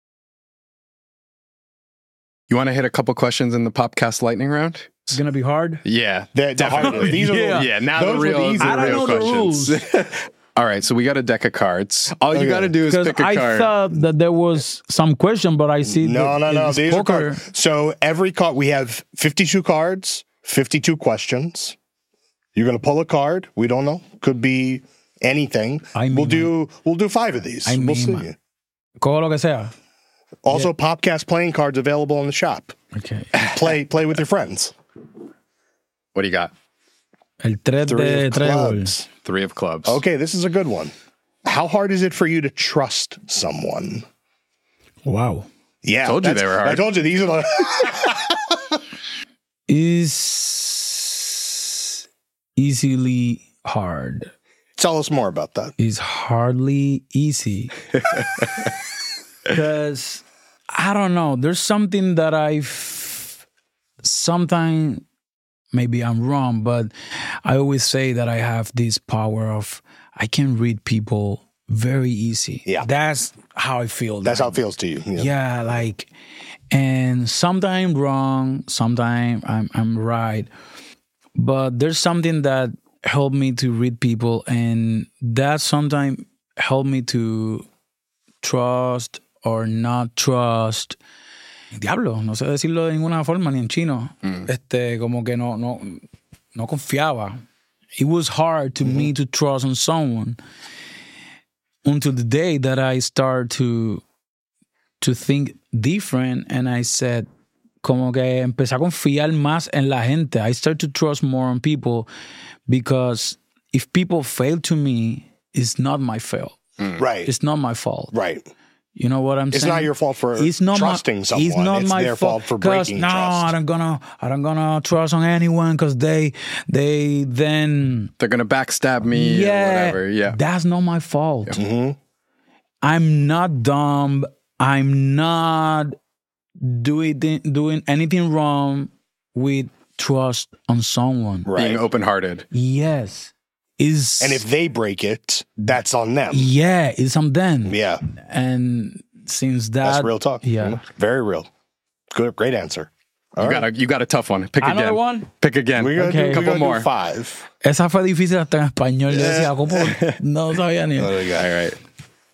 You want to hit a couple questions in the Popcast lightning round? It's going to be hard? Yeah, the, the hardest. These are yeah. the, yeah, now those the were real, the easy the I don't real know the questions. rules. All right, so we got a deck of cards. All you Okay. got to do is Because pick a I card. thought that there was some question, but I see No, that no, no. it's These poker. are cards. So every card, we have fifty-two cards, fifty-two questions. You're going to pull a card. We don't know. Could be anything. I mean, we'll do we'll do five of these. I we'll mean, see. man. Cojo lo que sea. Also, Popcast playing cards available in the shop. Okay. Play play with your friends. What do you got? El tres Three de of trébol. clubs. Three of clubs. Okay, this is a good one. How hard is it for you to trust someone? Wow. Yeah, Told you that's- they were hard. I told you these are the. Is easily hard. Tell us more about that. Is hardly easy. Because I don't know. There's something that I've sometimes maybe I'm wrong, but I always say that I have this power of I can read people very easy. Yeah. That's how I feel. That's now. how it feels to you. Yeah. Yeah, like, and sometimes wrong, sometimes I'm I'm right, but there's something that helped me to read people, and that sometimes helped me to trust or not trust. Diablo, no sé decirlo de ninguna forma, ni en chino. Mm. Este, como que no, no, no confiaba. It was hard to mm-hmm. me to trust on someone until the day that I started to to think different, and I said, como que empecé a confiar más en la gente. I started to trust more on people because if people fail to me, it's not my fault. Mm. Right. It's not my fault. Right. You know what I'm it's saying? It's not your fault for it's not trusting my, someone. It's not it's my their fault, fault for breaking no, trust. I don't gonna, I don't gonna trust on anyone because they, they then they're gonna backstab me. Yeah, or whatever. Yeah, that's not my fault. Yeah. Mm-hmm. I'm not dumb. I'm not doing doing anything wrong with trust on someone. Right. Being open-hearted. Yes. Is and if they break it, that's on them. Yeah, it's on them. Yeah. And since that, that's real talk. Yeah, mm-hmm. Very real. Good, great answer. All you right. got a you got a tough one. Pick Another again. one. Pick again. We're gonna okay. do, a couple more. Five. Esa fue difícil hasta en español. Yo decía, ¿cómo? No sabía ni. All right.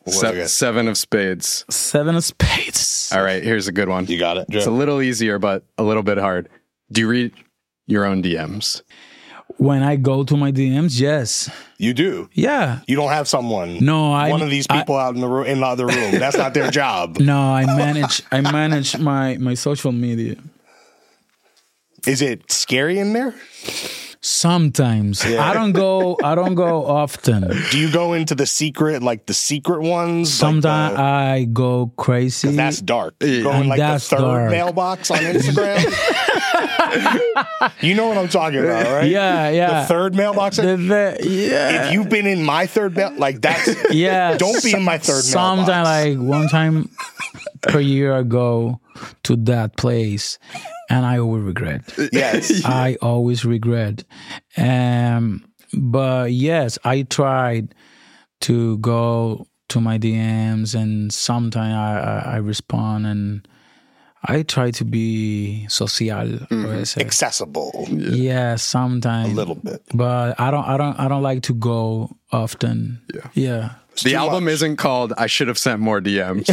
Se- seven of spades. Seven of spades. All right, here's a good one. You got it. It's a little easier, but a little bit hard. Do you read your own D Ms? When I go to my D Ms, yes. You do? Yeah. You don't have someone. No, I. One of these people I, out in the room, in the other room. That's not their job. No, I manage. I manage my my social media. Is it scary in there? Sometimes. Yeah. I don't go I don't go often. Do you go into the secret, like the secret ones? Sometimes like the, I go crazy. That's dark. You go in like the third dark. mailbox on Instagram. You know what I'm talking about, right? Yeah, yeah. The third mailbox. The, the, yeah. If you've been in my third mail, like that's yeah. Don't be in my third Sometimes, mailbox. like one time per year, I go to that place. And I always regret. Yes. I always regret. Um, but yes, I tried to go to my D Ms and sometimes I, I, I respond and I try to be social. Mm-hmm. Accessible. Yeah, yeah sometimes. A little bit. But I don't I don't I don't like to go often. Yeah. Yeah. It's the album much. Isn't called I Should Have Sent More D Ms.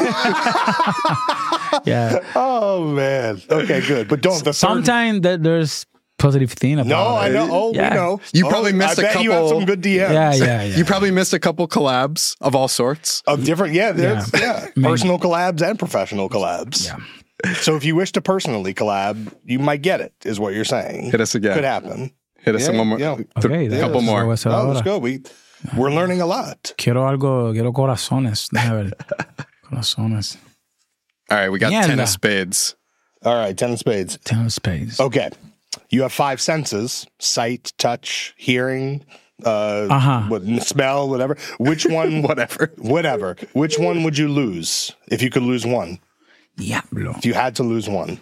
Yeah. Oh man. Okay, good. But don't the sometimes that there's positive thing about no, it. No, I know. Oh, yeah. we know. You oh, probably missed I a bet couple. You have some good D Ms. Yeah, yeah, yeah. You probably missed a couple collabs of all sorts. Of different, yeah, there's yeah, yeah. personal collabs and professional collabs. Yeah. So if you wish to personally collab, you might get it. Is what you're saying? Hit us again. Could happen. Hit us yeah, one more. Yeah. Okay, a couple more. Oh, let's go. We we're learning a lot. Quiero algo. Quiero corazones. Déjame ver. Corazones. All right, we got Mierda. ten of spades. All right, ten of spades. Ten of spades. Okay. You have five senses: sight, touch, hearing, uh, uh-huh. what, smell, whatever. Which one? whatever. Whatever. Which one would you lose if you could lose one? Diablo. If you had to lose one.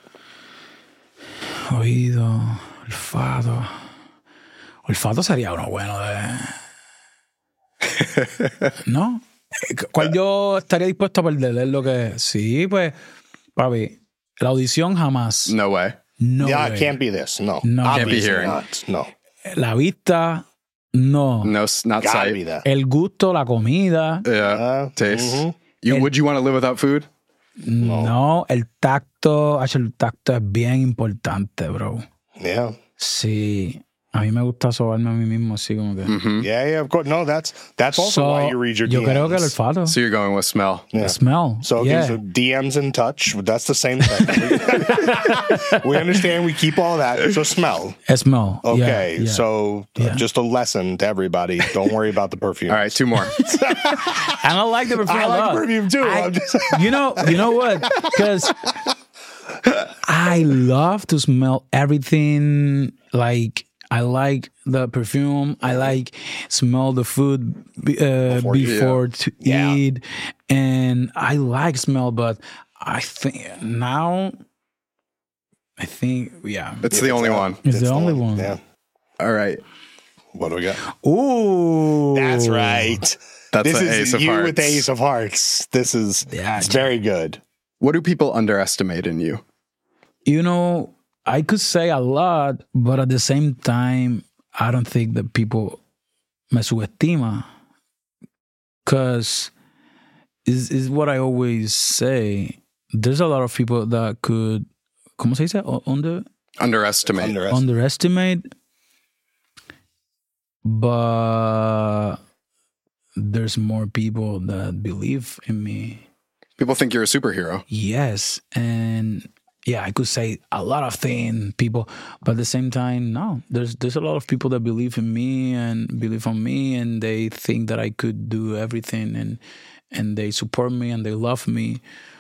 Oído, olfato. Olfato sería uno bueno de... ¿No? ¿Cuál yo estaría dispuesto a perder? Es lo que... Sí, pues, papi, la audición jamás. No way. No yeah, way. it can't be this. No. No. Can't be hearing. Not. No. La vista, no. No, not Gotta sight. be that. El gusto, la comida. Yeah, Uh, taste. mhm. You, El- would you want to live without food? No, el tacto, hacho, el tacto es bien importante, bro. Yeah. Sí, a mí me gusta sobarme a mí mismo, así como que. Mm-hmm. Yeah, yeah, of course. No, that's that's also So, why you read your yo D Ms. creo que el olfato. So you're going with smell. Yeah. Smell. So, okay, yeah. so D Ms and touch, that's the same thing. We understand, we keep all that. So smell. Smell. Okay, Yeah, yeah. so uh, Yeah. just a lesson to everybody. Don't worry about the perfume. All right, two more. I don't like the perfume. I a like lot. perfume too. I- I'm just- you know, you know what? Because I love to smell everything. Like I like the perfume. I like smell the food be- uh, Before before, you- to Yeah. eat, and I like smell. But I think now, I think yeah, It's the only one. it's the only one. Yeah. All right. What do we got? Ooh, That's right. That's This the is ace of you hearts. with the ace of hearts. This is Yeah, it's very good. What do people underestimate in you? You know, I could say a lot, but at the same time, I don't think that people me subestima. Because is is what I always say. There's a lot of people that could, ¿cómo se dice? O- Under, Underestimate. Underestimate. underestimate. But there's more people that believe in me. People think you're a superhero. Yes, and yeah, I could say a lot of things, people, but at the same time, no. There's there's a lot of people that believe in me and believe on me, and they think that I could do everything, and and they support me and they love me.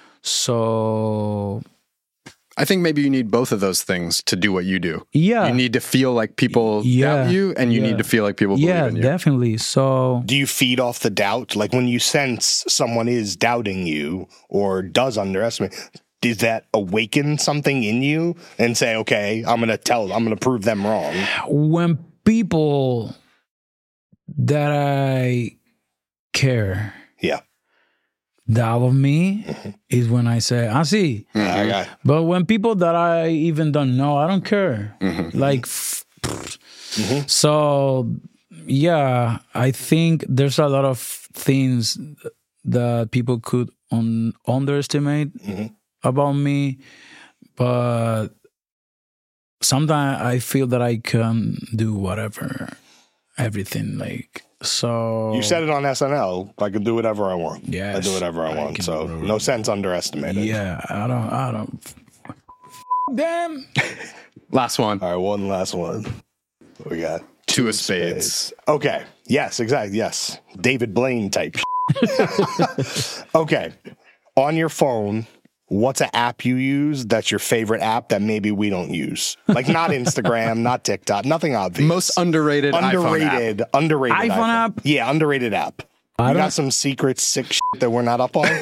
So I think maybe you need both of those things to do what you do. yeah, You need to feel like people Yeah. doubt you, and you Yeah. need to feel like people believe yeah, in you. definitely. So Do you feed off the doubt? Like when you sense someone is doubting you or does underestimate, does that awaken something in you and say, okay, I'm going to tell, I'm going to prove them wrong? when people that I care Yeah. doubt of me is when I say, I see. Yeah, I got- But when people that I even don't know, I don't care. Mm-hmm. Like, f- so yeah, I think there's a lot of things that people could un- underestimate mm-hmm. about me, but sometimes I feel that I can do whatever, everything. Like, so You said it on S N L. I can do whatever I want. Yes, I do whatever I, I want. can So do whatever no sense underestimated. Yeah, I don't. I don't. Damn. Last one. All right, one last one. We got two of spades. spades. Okay. Yes, exactly. Yes. David Blaine type. Okay. On your phone, what's an app you use that's your favorite app that maybe we don't use? Like not Instagram, not TikTok, nothing obvious. Most underrated underrated, iPhone app. underrated iPhone iPhone app? Yeah, underrated app. I You don't- got some secret sick shit that we're not up on?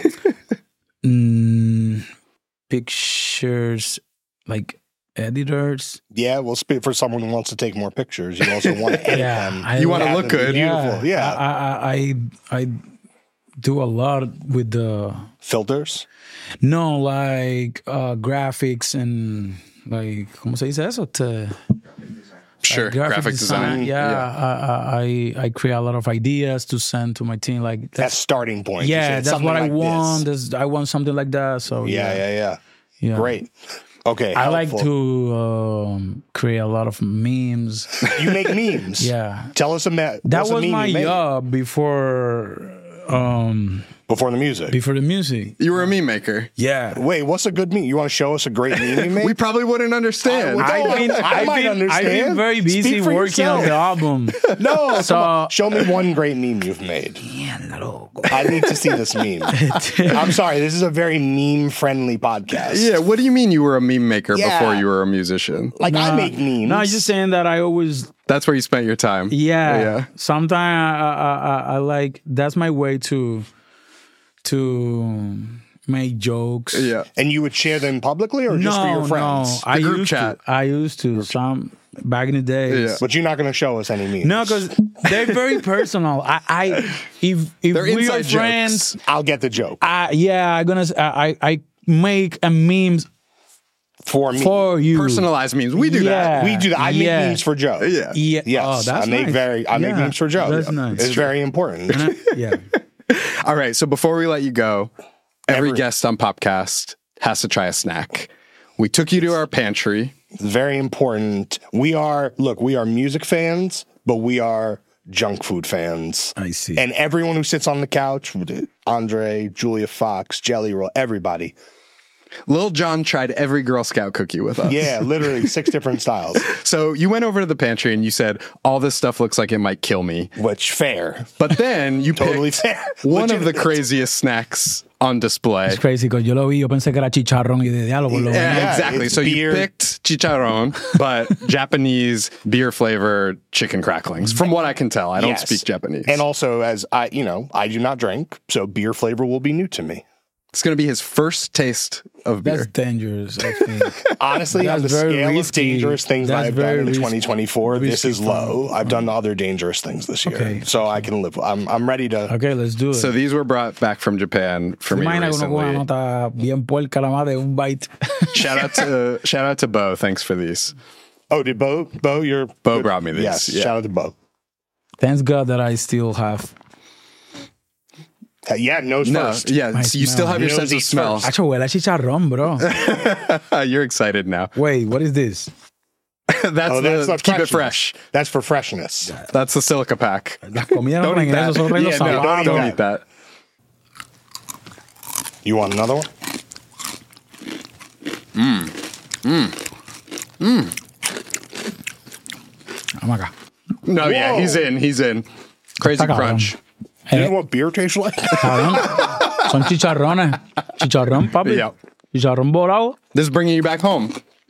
Mm, pictures, like editors. Yeah, well, speak for someone who wants to take more pictures. You also want to edit them. I You wanna have look them good. Beautiful. Yeah. I, I, I, I do a lot with the filters. No, like uh, graphics and like, ¿cómo se dice eso? Te- Sure, like graphic design. Yeah, Yeah. I, I I create a lot of ideas to send to my team. Like That's starting point. You Yeah, said that's something what I like this. want. That's- I want something like that. So Yeah, yeah, yeah, yeah. Yeah. Great. Okay. I like helpful. to um, create a lot of memes. You make memes. Yeah. Tell us a me- That what's a was meme my you made? job before. Um, Before the music. Before the music. You were a meme maker. Yeah. Wait, what's a good meme? You want to show us a great meme you made? We probably wouldn't understand. I, I've been, I I've might been, understand. I've been very busy Speak for working on yourself. the album. No, So- come on. Show me one great meme you've made. I need to see this meme. I'm sorry, this is a very meme-friendly podcast. Yeah, what do you mean you were a meme maker Yeah. before you were a musician? Like, I Nah, make memes. No, I'm just saying that I always. That's where you spent your time. Yeah. Yeah. Sometimes I, I, I, I like. That's my way to to make jokes. Yeah. And you would share them publicly or just for your friends? No, I group used chat. to. I used to. Some back in the days. Yeah. But you're not going to show us any memes. No, because they're very personal. I, I if if They're we inside are jokes. friends, I'll get the joke. I, yeah, I'm gonna. I I make a memes For me. for you. Personalized memes. We do Yeah. that. we do that. I make Yeah. memes for Joe. Yeah. Yeah. Yes. Oh, that's I make nice. very I make Yeah, memes for Joe. that's nice. It's very important. Yeah. All right. So before we let you go, every Every- guest on Popcast has to try a snack. We took you to our pantry. It's very important. We are, look, we are music fans, but we are junk food fans. I see. And everyone who sits on the couch, Andre, Julia Fox, Jelly Roll, everybody. Lil Jon tried every Girl Scout cookie with us. Yeah, literally six different styles. So you went over to the pantry and you said, all this stuff looks like it might kill me. Which, fair. But then you Totally picked fair. one of the Legitimate. craziest snacks on display. It's crazy because yo lo vi, yo pensé que era chicharrón y de diálogo. Lo Yeah, Yeah, exactly. it's So beer. you picked chicharron, but Japanese beer flavored chicken cracklings. From what I can tell, I don't Yes. speak Japanese. And also, as I, you know, I do not drink, so beer flavor will be new to me. it's going to be his first taste of beer. That's dangerous, I think. Honestly, on the That's very scale of risky. dangerous things That's I've done very in risky- twenty twenty-four, this risky is low. I've done other dangerous things this year, Okay. so I can live. I'm I'm ready to. Okay, let's do it. So these were brought back from Japan for me Imagina que uno con una recently. nota bien puerca la madre, un bite. Shout out to shout out to Bo. Thanks for these. Oh, did Bo? Bo, you're Bo brought me these. Yes, Yeah. shout out to Bo. Thanks God that I still have. Uh, yeah, nose No, first. yeah, My so you still smell. have your Nose sense of eats smell. first. Acho, huele a chicharrón, bro. You're excited now. Wait, what is this? that's Oh, the that's not keep it freshness. fresh. That's for freshness. That's the silica pack. Las comidas no Don't eat traen that. eso, solo traen Yeah, los no, don't, salados. don't eat that. You want another one? Oh my God. No, yeah, Whoa. he's in. He's in. Crazy Está cabrón. crunch. You Eh, know what beer tastes like? cabrón. Son chicharrones. Chicharrón, papi. Yeah. Chicharrón volado. This is bringing you back home.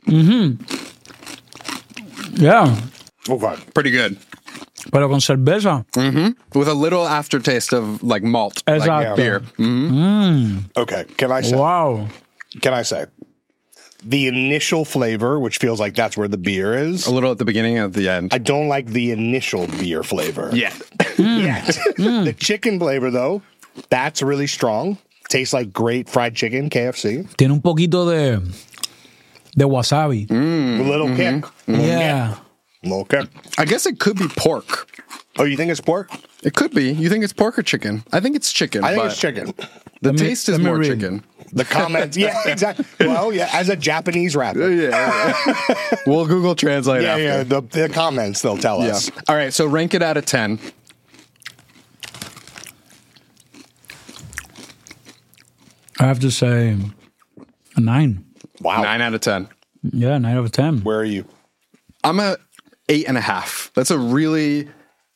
Yeah. Okay. Pretty good. Pero con cerveza. Mm-hmm. With a little aftertaste of like malt, like Exacto. beer. Mm-hmm. Mm. Okay. Can I say? Wow. Can I say? The initial flavor, which feels like that's where the beer is. A little at the beginning and at the end. I don't like the initial beer flavor. Yeah. Yet. The chicken flavor, though, that's really strong. Tastes like great fried chicken, K F C. Tiene un poquito de, de wasabi. A little kick. A little Yeah. kick. A little kick. I guess it could be pork. Oh, you think it's pork? It could be. You think it's pork or chicken? I think it's chicken. I think but it's chicken. The Let me- taste is let me more read. chicken. The comments, yeah, exactly. Well, yeah, as a Japanese rapper. Yeah, yeah. We'll Google Translate Yeah, after. yeah, the, the comments, they'll tell Yeah. us. All right, so rank it out of ten. I have to say a nine. Wow. Nine out of ten. Yeah, nine out of ten. Where are you? I'm a eight and a half. That's a really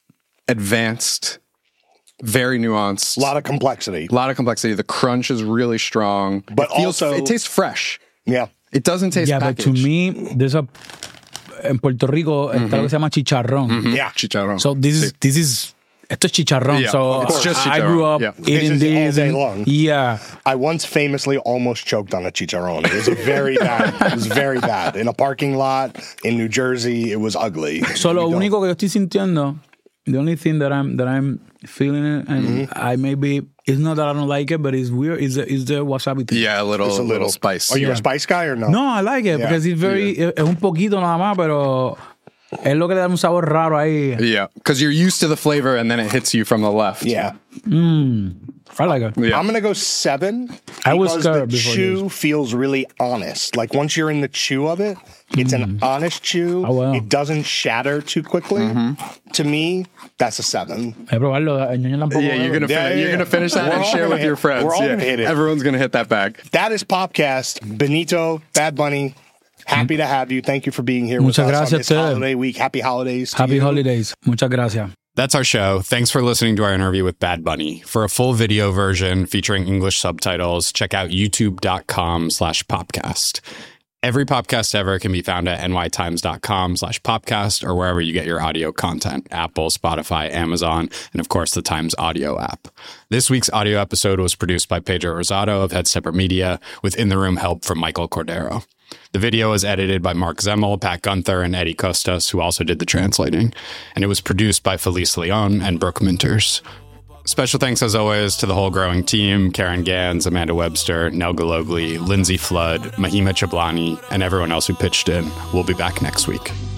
advanced, very nuanced. A lot of complexity. A lot of complexity. The crunch is really strong. But it feels, also- it tastes fresh. Yeah. It doesn't taste Yeah, packaged. but to me, there's a en Puerto Rico está lo que se llama chicharrón. Mhm. Yeah. Chicharrón. So this is this is esto es chicharrón. Yeah, so of course. It's just I chicharrón. grew up Yeah. eating This is all this day and- long. Yeah. I once famously almost choked on a chicharron. It was a very bad. It was very bad. In a parking lot in New Jersey, it was ugly. So lo You don't- único que yo estoy sintiendo, the only thing that I'm that I'm feeling it, and I maybe it's not that I don't like it, but it's weird. Is the is the wasabi thing? Yeah, a little, It's a little, little spice. Are you yeah. a spice guy or no? No, I like it Yeah. because it's very es un poquito nada más, pero es lo que le da un sabor raro ahí. Yeah, because you're used to the flavor and then it hits you from the left. Yeah. Mm, I like it. Yeah. I'm gonna go seven. I was because the scared before chew this. feels really honest. Like once you're in the chew of it, it's an honest chew. Oh, wow. It doesn't shatter too quickly. To me, that's a seven. Hay que probarlo. El ñoño tampoco. Yeah, you're gonna Yeah, fin- yeah, you're yeah. gonna finish that We're and all share gonna with hit- your friends. we're all yeah. gonna hit it. Everyone's gonna hit that back. That is Popcast. Benito, Bad Bunny. Happy to have you. Thank you for being here Muchas with us gracias on this a ustedes. holiday week. Happy holidays. to Happy you. holidays. Muchas gracias. That's our show. Thanks for listening to our interview with Bad Bunny. For a full video version featuring English subtitles, check out youtube.com slash popcast. Every podcast ever can be found at nytimes.com slash popcast or wherever you get your audio content, Apple, Spotify, Amazon, and of course the Times audio app. This week's audio episode was produced by Pedro Rosado of Head Separate Media with in-the-room help from Michael Cordero. The video was edited by Mark Zemmel, Pat Gunther, and Eddie Costas, who also did the translating. And it was produced by Felice Leon and Brooke Minters. Special thanks, as always, to the whole growing team, Karen Gans, Amanda Webster, Nel Galogli, Lindsay Flood, Mahima Chablani, and everyone else who pitched in. We'll be back next week.